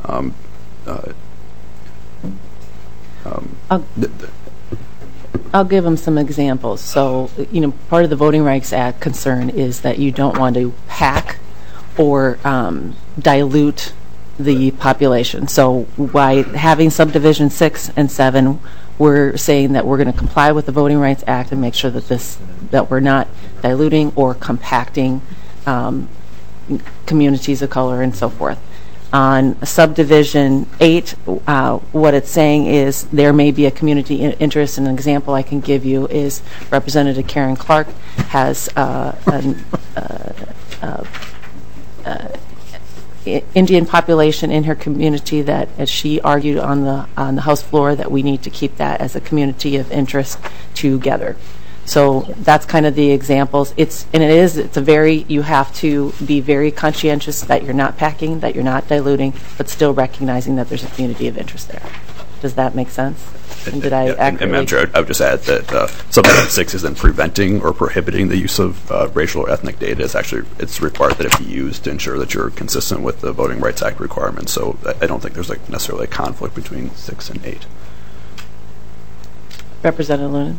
I'll give them some examples. So, part of the Voting Rights Act concern is that you don't want to pack or dilute the population. So by having subdivision 6 and 7, we're saying that we're going to comply with the Voting Rights Act and make sure that we're not diluting or compacting communities of color and so forth. On subdivision 8, what it's saying is there may be a community interest. An example I can give you is Representative Karen Clark has Indian population in her community that, as she argued on the House floor, that we need to keep that as a community of interest together. So that's kind of the examples. You have to be very conscientious that you're not packing, that you're not diluting, but still recognizing that there's a community of interest there. Does that make sense? And did I accurately? And Madam Chair, I would just add that Subdivision 6 isn't preventing or prohibiting the use of racial or ethnic data. It's required that it be used to ensure that you're consistent with the Voting Rights Act requirements. So I don't think there's necessarily a conflict between 6 and 8. Representative Lunan?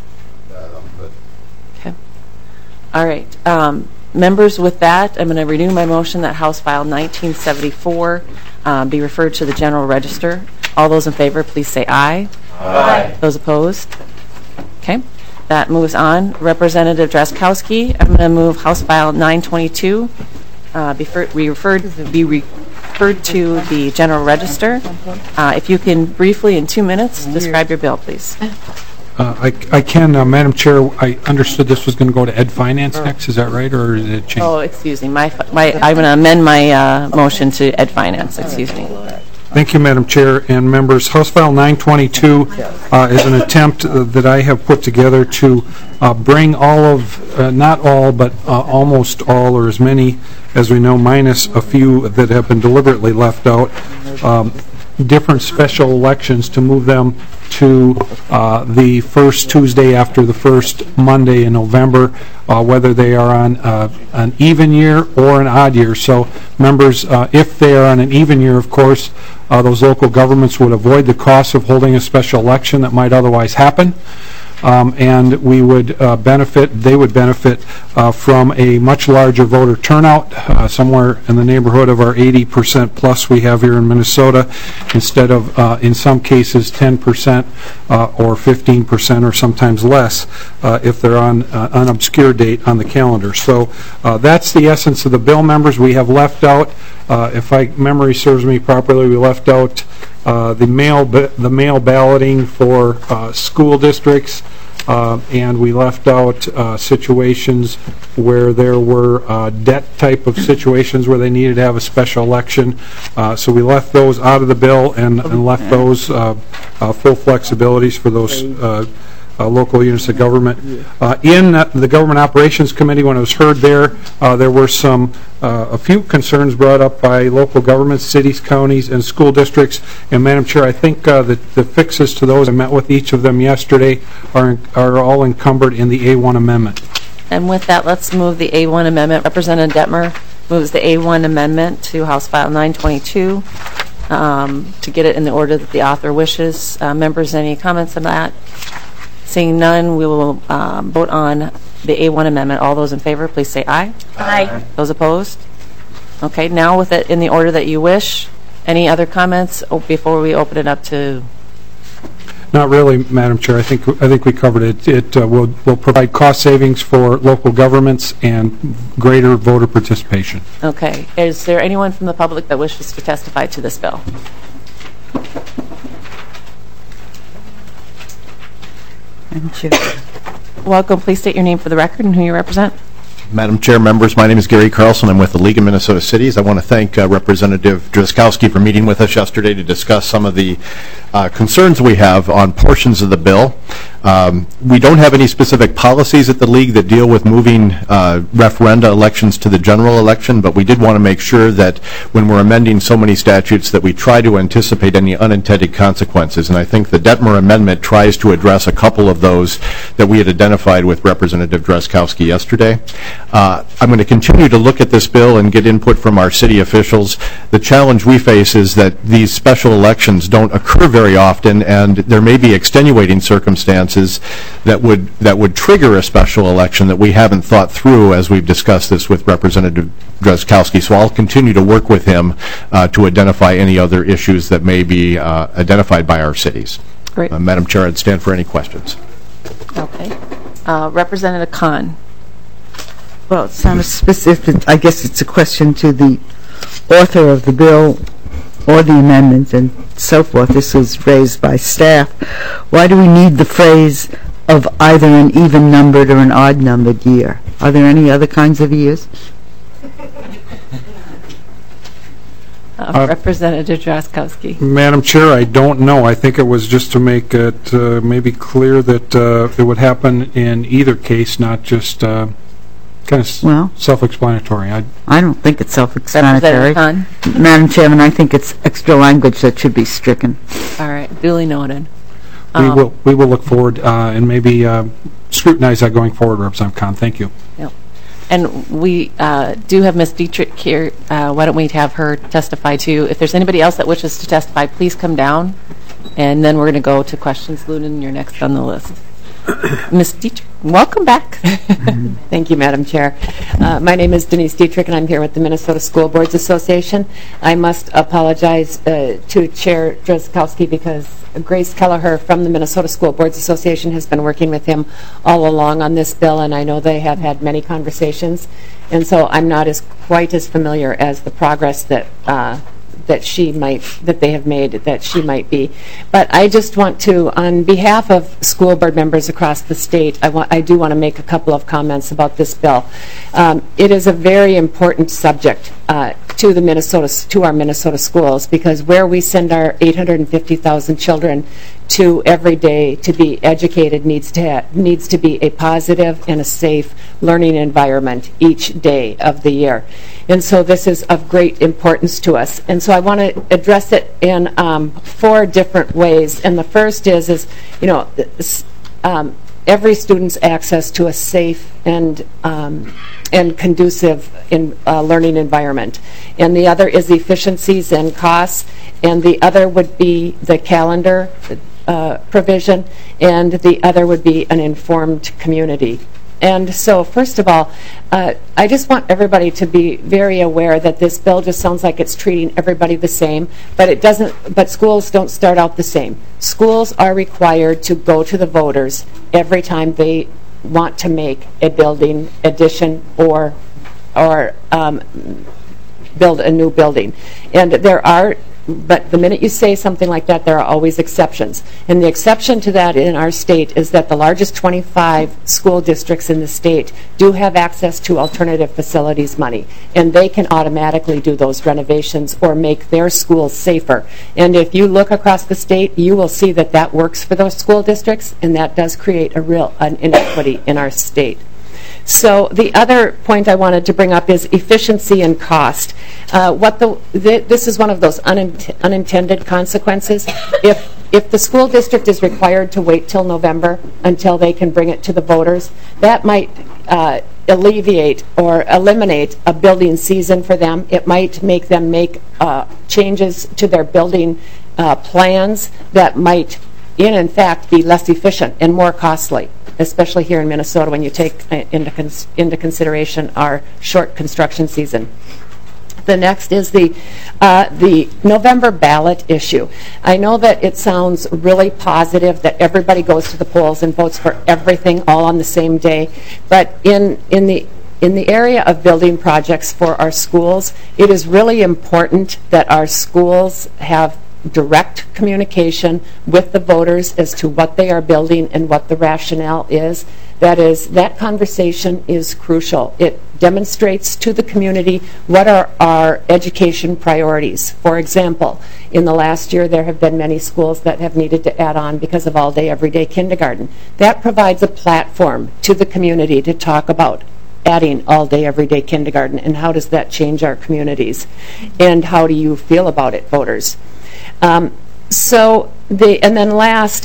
Okay. All right. Members, with that, I'm going to renew my motion that House File 1974 be referred to the General Register. All those in favor, please say aye. Aye. Those opposed? Okay. That moves on. Representative Drazkowski, I'm going to move House File 922 be referred to the General Register. If you can briefly, in 2 minutes, describe your bill, please. I can, Madam Chair. I understood this was going to go to Ed Finance next. Is that right, or is it changed? Oh, excuse me. I'm going to amend my motion to Ed Finance. Excuse me. Thank you, Madam Chair and members. House File 922 is an attempt that I have put together to bring all of, not all, but almost all, or as many as we know, minus a few that have been deliberately left out, different special elections to move them to the first Tuesday after the first Monday in November, whether they are on an even year or an odd year. So members, if they are on an even year, of course, those local governments would avoid the cost of holding a special election that might otherwise happen. And we would they would benefit from a much larger voter turnout, somewhere in the neighborhood of our 80% plus we have here in Minnesota, instead of, in some cases, 10% or 15% or sometimes less if they're on an obscure date on the calendar. So that's the essence of the bill, members. We have left out, if my memory serves me properly, we left out the mail balloting for school districts, and we left out situations where there were debt type of situations where they needed to have a special election. So we left those out of the bill and left those full flexibilities for those local units of government. In the Government Operations Committee, when it was heard there were a few concerns brought up by local governments, cities, counties, and school districts. And Madam Chair, I think that the fixes to those, I met with each of them yesterday, are all encumbered in the A1 amendment. And with that, let's move the A1 amendment. Representative Detmer moves the A1 amendment to House File 922 to get it in the order that the author wishes. Members, any comments on that? Seeing none, we will vote on the A1 amendment. All those in favor, please say aye. Aye. Those opposed? Okay, now with it in the order that you wish, any other comments before we open it up to... Not really, Madam Chair. I think we covered it. It will provide cost savings for local governments and greater voter participation. Okay. Is there anyone from the public that wishes to testify to this bill? Welcome. Please state your name for the record and who you represent. Madam Chair, members, my name is Gary Carlson. I'm with the League of Minnesota Cities. I want to thank Representative Drazkowski for meeting with us yesterday to discuss some of the concerns we have on portions of the bill. We don't have any specific policies at the League that deal with moving referenda elections to the general election, but we did want to make sure that when we're amending so many statutes that we try to anticipate any unintended consequences. And I think the Detmer amendment tries to address a couple of those that we had identified with Representative Drazkowski yesterday. I'm going to continue to look at this bill and get input from our city officials. The challenge we face is that these special elections don't occur very often, and there may be extenuating circumstances that would trigger a special election that we haven't thought through as we've discussed this with Representative Drazkowski. So I'll continue to work with him to identify any other issues that may be identified by our cities. Great. Madam Chair, I'd stand for any questions. Okay. Representative Kahn. Well, it's not a specific, I guess it's a question to the author of the bill or the amendment and so forth. This was raised by staff. Why do we need the phrase of either an even-numbered or an odd-numbered year? Are there any other kinds of years? Representative Drazkowski. Madam Chair, I don't know. I think it was just to make it maybe clear that it would happen in either case, not just... kind of self-explanatory. I don't think it's self-explanatory. Madam Chairman, I think it's extra language that should be stricken. All right, duly noted. We will look forward and maybe scrutinize that going forward, Representative Kahn. Thank you. Yep. And we do have Ms. Dietrich here. Why don't we have her testify too? If there's anybody else that wishes to testify, please come down, and then we're going to go to questions. Lunan, you're next on the list. Ms. Dietrich, welcome back. Thank you, Madam Chair. My name is Denise Dietrich, and I'm here with the Minnesota School Boards Association. I must apologize to Chair Drazkowski because Grace Kelleher from the Minnesota School Boards Association has been working with him all along on this bill, and I know they have had many conversations, and so I'm not quite as familiar as the progress that they have made, that she might be. But I just want to, on behalf of school board members across the state, I do want to make a couple of comments about this bill. It is a very important subject to our Minnesota schools, because where we send our 850,000 children to every day to be educated needs to be a positive and a safe learning environment each day of the year. And so this is of great importance to us. And so I want to address it in 4 different ways. And the first is every student's access to a safe and conducive learning environment. And the other is efficiencies and costs. And the other would be the calendar provision. And the other would be an informed community. And so, first of all, I just want everybody to be very aware that this bill just sounds like it's treating everybody the same, but it doesn't. But schools don't start out the same. Schools are required to go to the voters every time they want to make a building addition or build a new building. And but the minute you say something like that, there are always exceptions. And the exception to that in our state is that the largest 25 school districts in the state do have access to alternative facilities money. And they can automatically do those renovations or make their schools safer. And if you look across the state, you will see that that works for those school districts, and that does create an inequity in our state. So the other point I wanted to bring up is efficiency and cost. This is one of those unintended consequences. If the school district is required to wait till November until they can bring it to the voters, that might alleviate or eliminate a building season for them. It might make them make changes to their building plans that might, in fact, be less efficient and more costly, especially here in Minnesota when you take into consideration our short construction season. The next is the November ballot issue. I know that it sounds really positive that everybody goes to the polls and votes for everything all on the same day, but in the area of building projects for our schools, it is really important that our schools have direct communication with the voters as to what they are building and what the rationale is. That conversation is crucial. It demonstrates to the community what are our education priorities. For example, in the last year there have been many schools that have needed to add on because of all-day, everyday kindergarten. That provides a platform to the community to talk about adding all-day, everyday kindergarten, and how does that change our communities, and how do you feel about it, voters? And then last,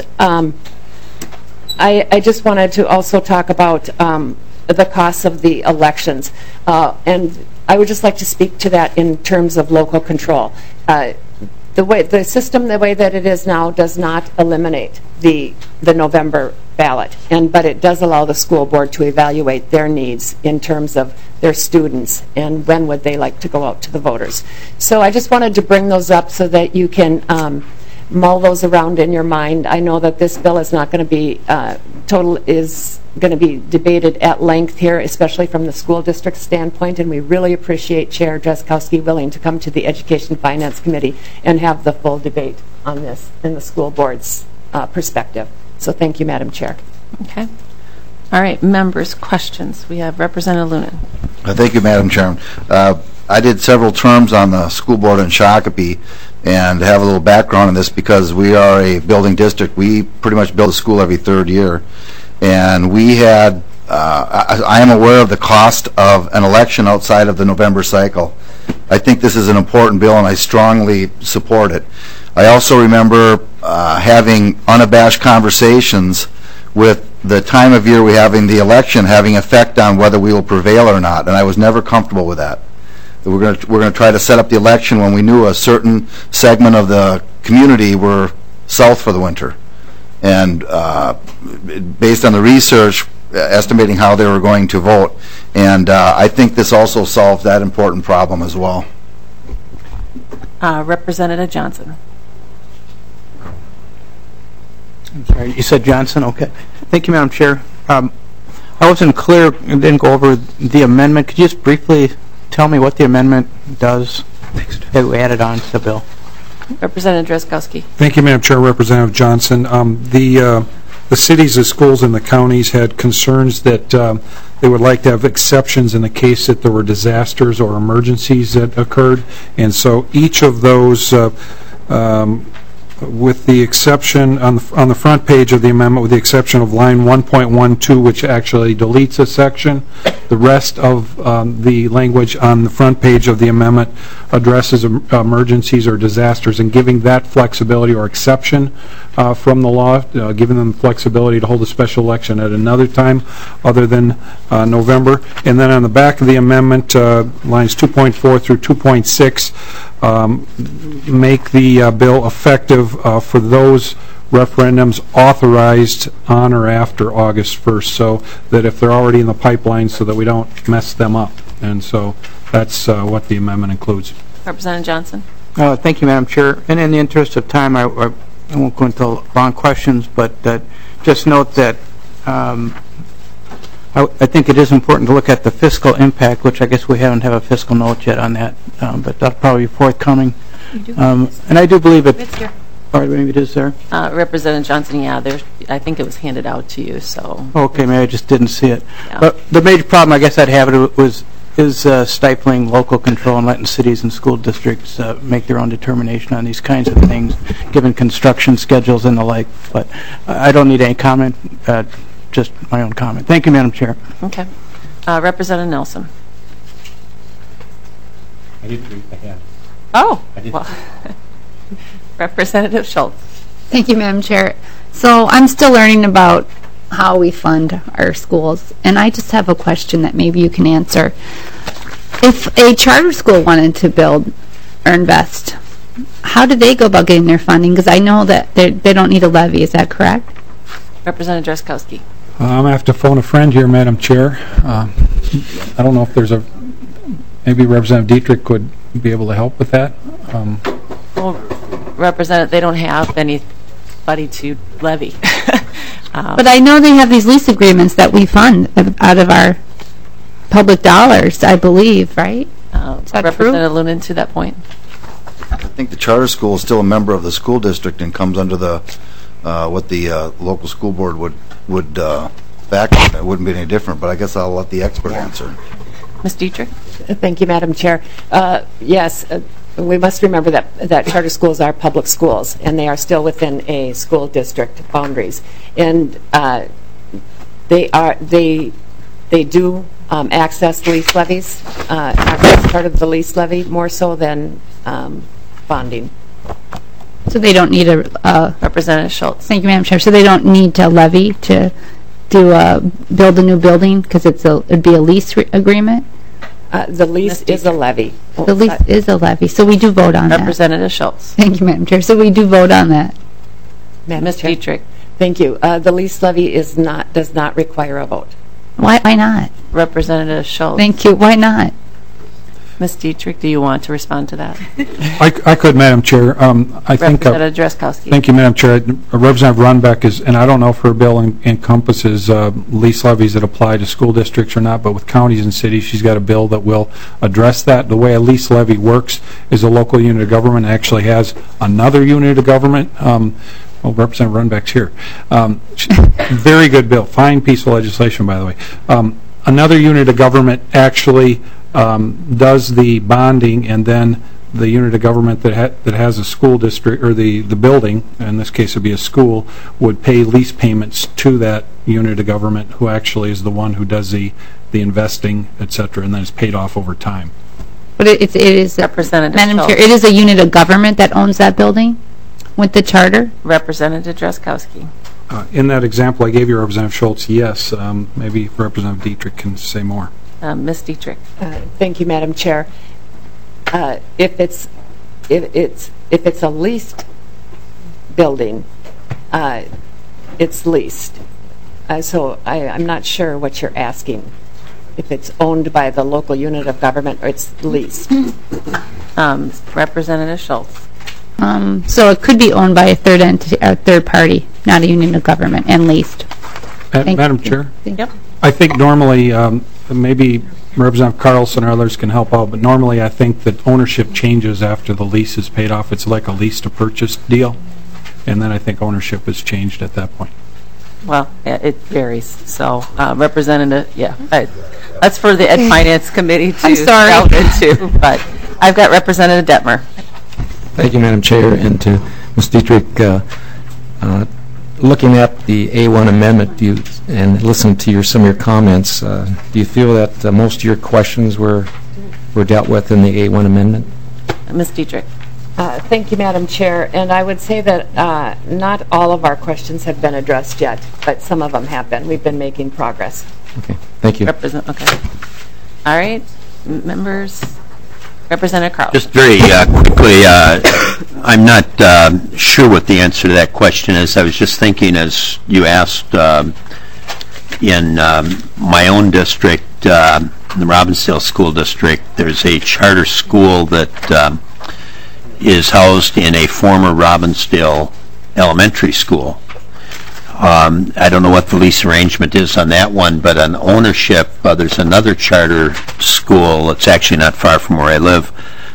I just wanted to also talk about the costs of the elections, and I would just like to speak to that in terms of local control. The system, the way that it is now, does not eliminate the November ballot, but it does allow the school board to evaluate their needs in terms of their students and when would they like to go out to the voters. So I just wanted to bring those up so that you can mull those around in your mind. I know that this bill is not going to be going to be debated at length here, especially from the school district standpoint, and we really appreciate Chair Drazkowski willing to come to the Education Finance Committee and have the full debate on this in the school board's perspective. So thank you, Madam Chair. Okay. All right, members, questions. We have Representative Lunan. Thank you, Madam Chairman. I did several terms on the school board in Shakopee and have a little background on this because we are a building district. We pretty much build a school every third year. And we had, I am aware of the cost of an election outside of the November cycle. I think this is an important bill and I strongly support it. I also remember having unabashed conversations with the time of year we having the election having effect on whether we will prevail or not, and I was never comfortable with that. We're going to try to set up the election when we knew a certain segment of the community were south for the winter, and based on the research, estimating how they were going to vote, and I think this also solves that important problem as well. Representative Johnson. I'm sorry, you said Johnson? Okay. Thank you, Madam Chair. I wasn't clear and didn't go over the amendment. Could you just briefly tell me what the amendment does that we added on to the bill? Representative Drazkowski. Thank you, Madam Chair. Representative Johnson. The the cities, the schools, and the counties had concerns that they would like to have exceptions in the case that there were disasters or emergencies that occurred. And so each of those, with the exception on the front page of the amendment, with the exception of line 1.12, which actually deletes a section, the rest of the language on the front page of the amendment addresses emergencies or disasters, and giving that flexibility or exception from the law, giving them flexibility to hold a special election at another time other than November. And then on the back of the amendment, lines 2.4 through 2.6, make the bill effective for those referendums authorized on or after August 1st, so that if they're already in the pipeline, so that we don't mess them up. And so that's what the amendment includes. Representative Johnson. Thank you, Madam Chair. And in the interest of time, I won't go into long questions, but just note that I think it is important to look at the fiscal impact, which I guess we haven't have a fiscal note yet on that, but that'll probably be forthcoming. And I do believe it. It's here. All right, maybe it is there. Representative Johnson, yeah, I think it was handed out to you, so. Okay, maybe I just didn't see it. Yeah. But the major problem I guess I'd have is stifling local control and letting cities and school districts make their own determination on these kinds of things, given construction schedules and the like. But I don't need any comment, just my own comment. Thank you, Madam Chair. Okay. Representative Nelson. I didn't read the hand. Oh, well. Representative Schultz. Thank you, Madam Chair. So I'm still learning about how we fund our schools, and I just have a question that maybe you can answer. If a charter school wanted to build or invest, how do they go about getting their funding? Because I know that they don't need a levy. Is that correct? Representative Drazkowski. I'm going to have to phone a friend here, Madam Chair. I don't know if there's maybe Representative Dietrich would be able to help with that. Well, Representative, they don't have anybody to levy. But I know they have these lease agreements that we fund out of our public dollars, I believe, right? Is that Representative Lunan, to that point. I think the charter school is still a member of the school district and comes under the what the local school board would back. It wouldn't be any different, but I guess I'll let the expert answer. Ms. Dietrich? Thank you, Madam Chair. Yes, we must remember that charter schools are public schools, and they are still within a school district boundaries. And they do access lease levies, access part of the lease levy, more so than bonding. So they don't need a... Representative Schultz. Thank you, Madam Chair. So they don't need to levy to build a new building because it'd be a lease agreement? The lease is a levy. The lease is a levy, so we do vote on that. Representative Schultz. Thank you, Madam Chair. So we do vote on that. Ms. Dietrich. Thank you. The lease levy does not require a vote. Why not? Representative Schultz. Thank you. Why not? Ms. Dietrich, do you want to respond to that? I could, Madam Chair. I think. Representative Drazkowski. Thank you, Madam Chair. Representative Runbeck is, and I don't know if her bill encompasses lease levies that apply to school districts or not, but with counties and cities, she's got a bill that will address that. The way a lease levy works is a local unit of government actually has another unit of government. Well, Representative Runbeck's here. Very good bill. Fine piece of legislation, by the way. Another unit of government actually does the bonding, and then the unit of government that has a school district, or the building, in this case it would be a school, would pay lease payments to that unit of government, who actually is the one who does the investing, et cetera, and then it's paid off over time. But it is, Representative Madam Schultz. Chair, it is a unit of government that owns that building with the charter? Representative Drazkowski. In that example I gave you, Representative Schultz, yes. Maybe Representative Dietrich can say more. Ms. Dietrich. Thank you, Madam Chair. If it's a leased building, it's leased. So I'm not sure what you're asking. If it's owned by the local unit of government or it's leased. Representative Schultz. So it could be owned by a third entity, a third party, not a unit of government, and leased. Madam Chair? Yep. I think normally, maybe Representative Carlson or others can help out, but normally I think that ownership changes after the lease is paid off. It's like a lease to purchase deal, and then I think ownership is changed at that point. Well, yeah, it varies. So, Representative, that's for the Ed Finance Committee to delve into. But I've got Representative Detmer. Thank you, Madam Chair, and to Ms. Dietrich. Looking at the A1 amendment and listening to some of your comments, do you feel that most of your questions were dealt with in the A1 amendment? Ms. Dietrich. Thank you, Madam Chair. And I would say that not all of our questions have been addressed yet, but some of them have been. We've been making progress. Okay, thank you. Okay. All right, members. Representative Carl. Just very quickly, I'm not sure what the answer to that question is. I was just thinking as you asked, in my own district, the Robbinsdale School District, there's a charter school that is housed in a former Robbinsdale elementary school. I don't know what the lease arrangement is on that one, but on ownership, there's another charter school, it's actually not far from where I live,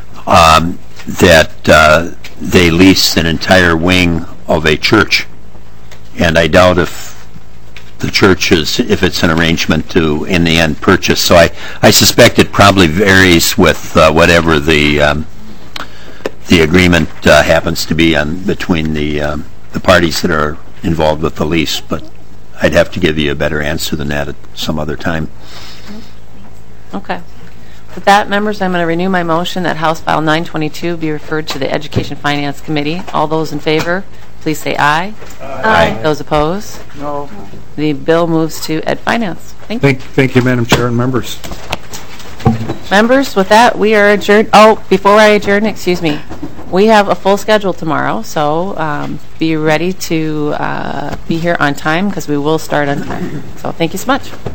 that they lease an entire wing of a church. And I doubt if the church if it's an arrangement to, in the end, purchase. So I suspect it probably varies with whatever the agreement happens to be between the parties that are involved with the lease, but I'd have to give you a better answer than that at some other time. Okay. With that, members, I'm going to renew my motion that House File 922 be referred to the Education Finance Committee. All those in favor, please say aye. Aye. Those opposed? No. The bill moves to Ed Finance. Thank you. Thank you, Madam Chair and members. Members, with that, we are adjourned. Oh, before I adjourn, excuse me. We have a full schedule tomorrow, so be ready to be here on time because we will start on time. So thank you so much.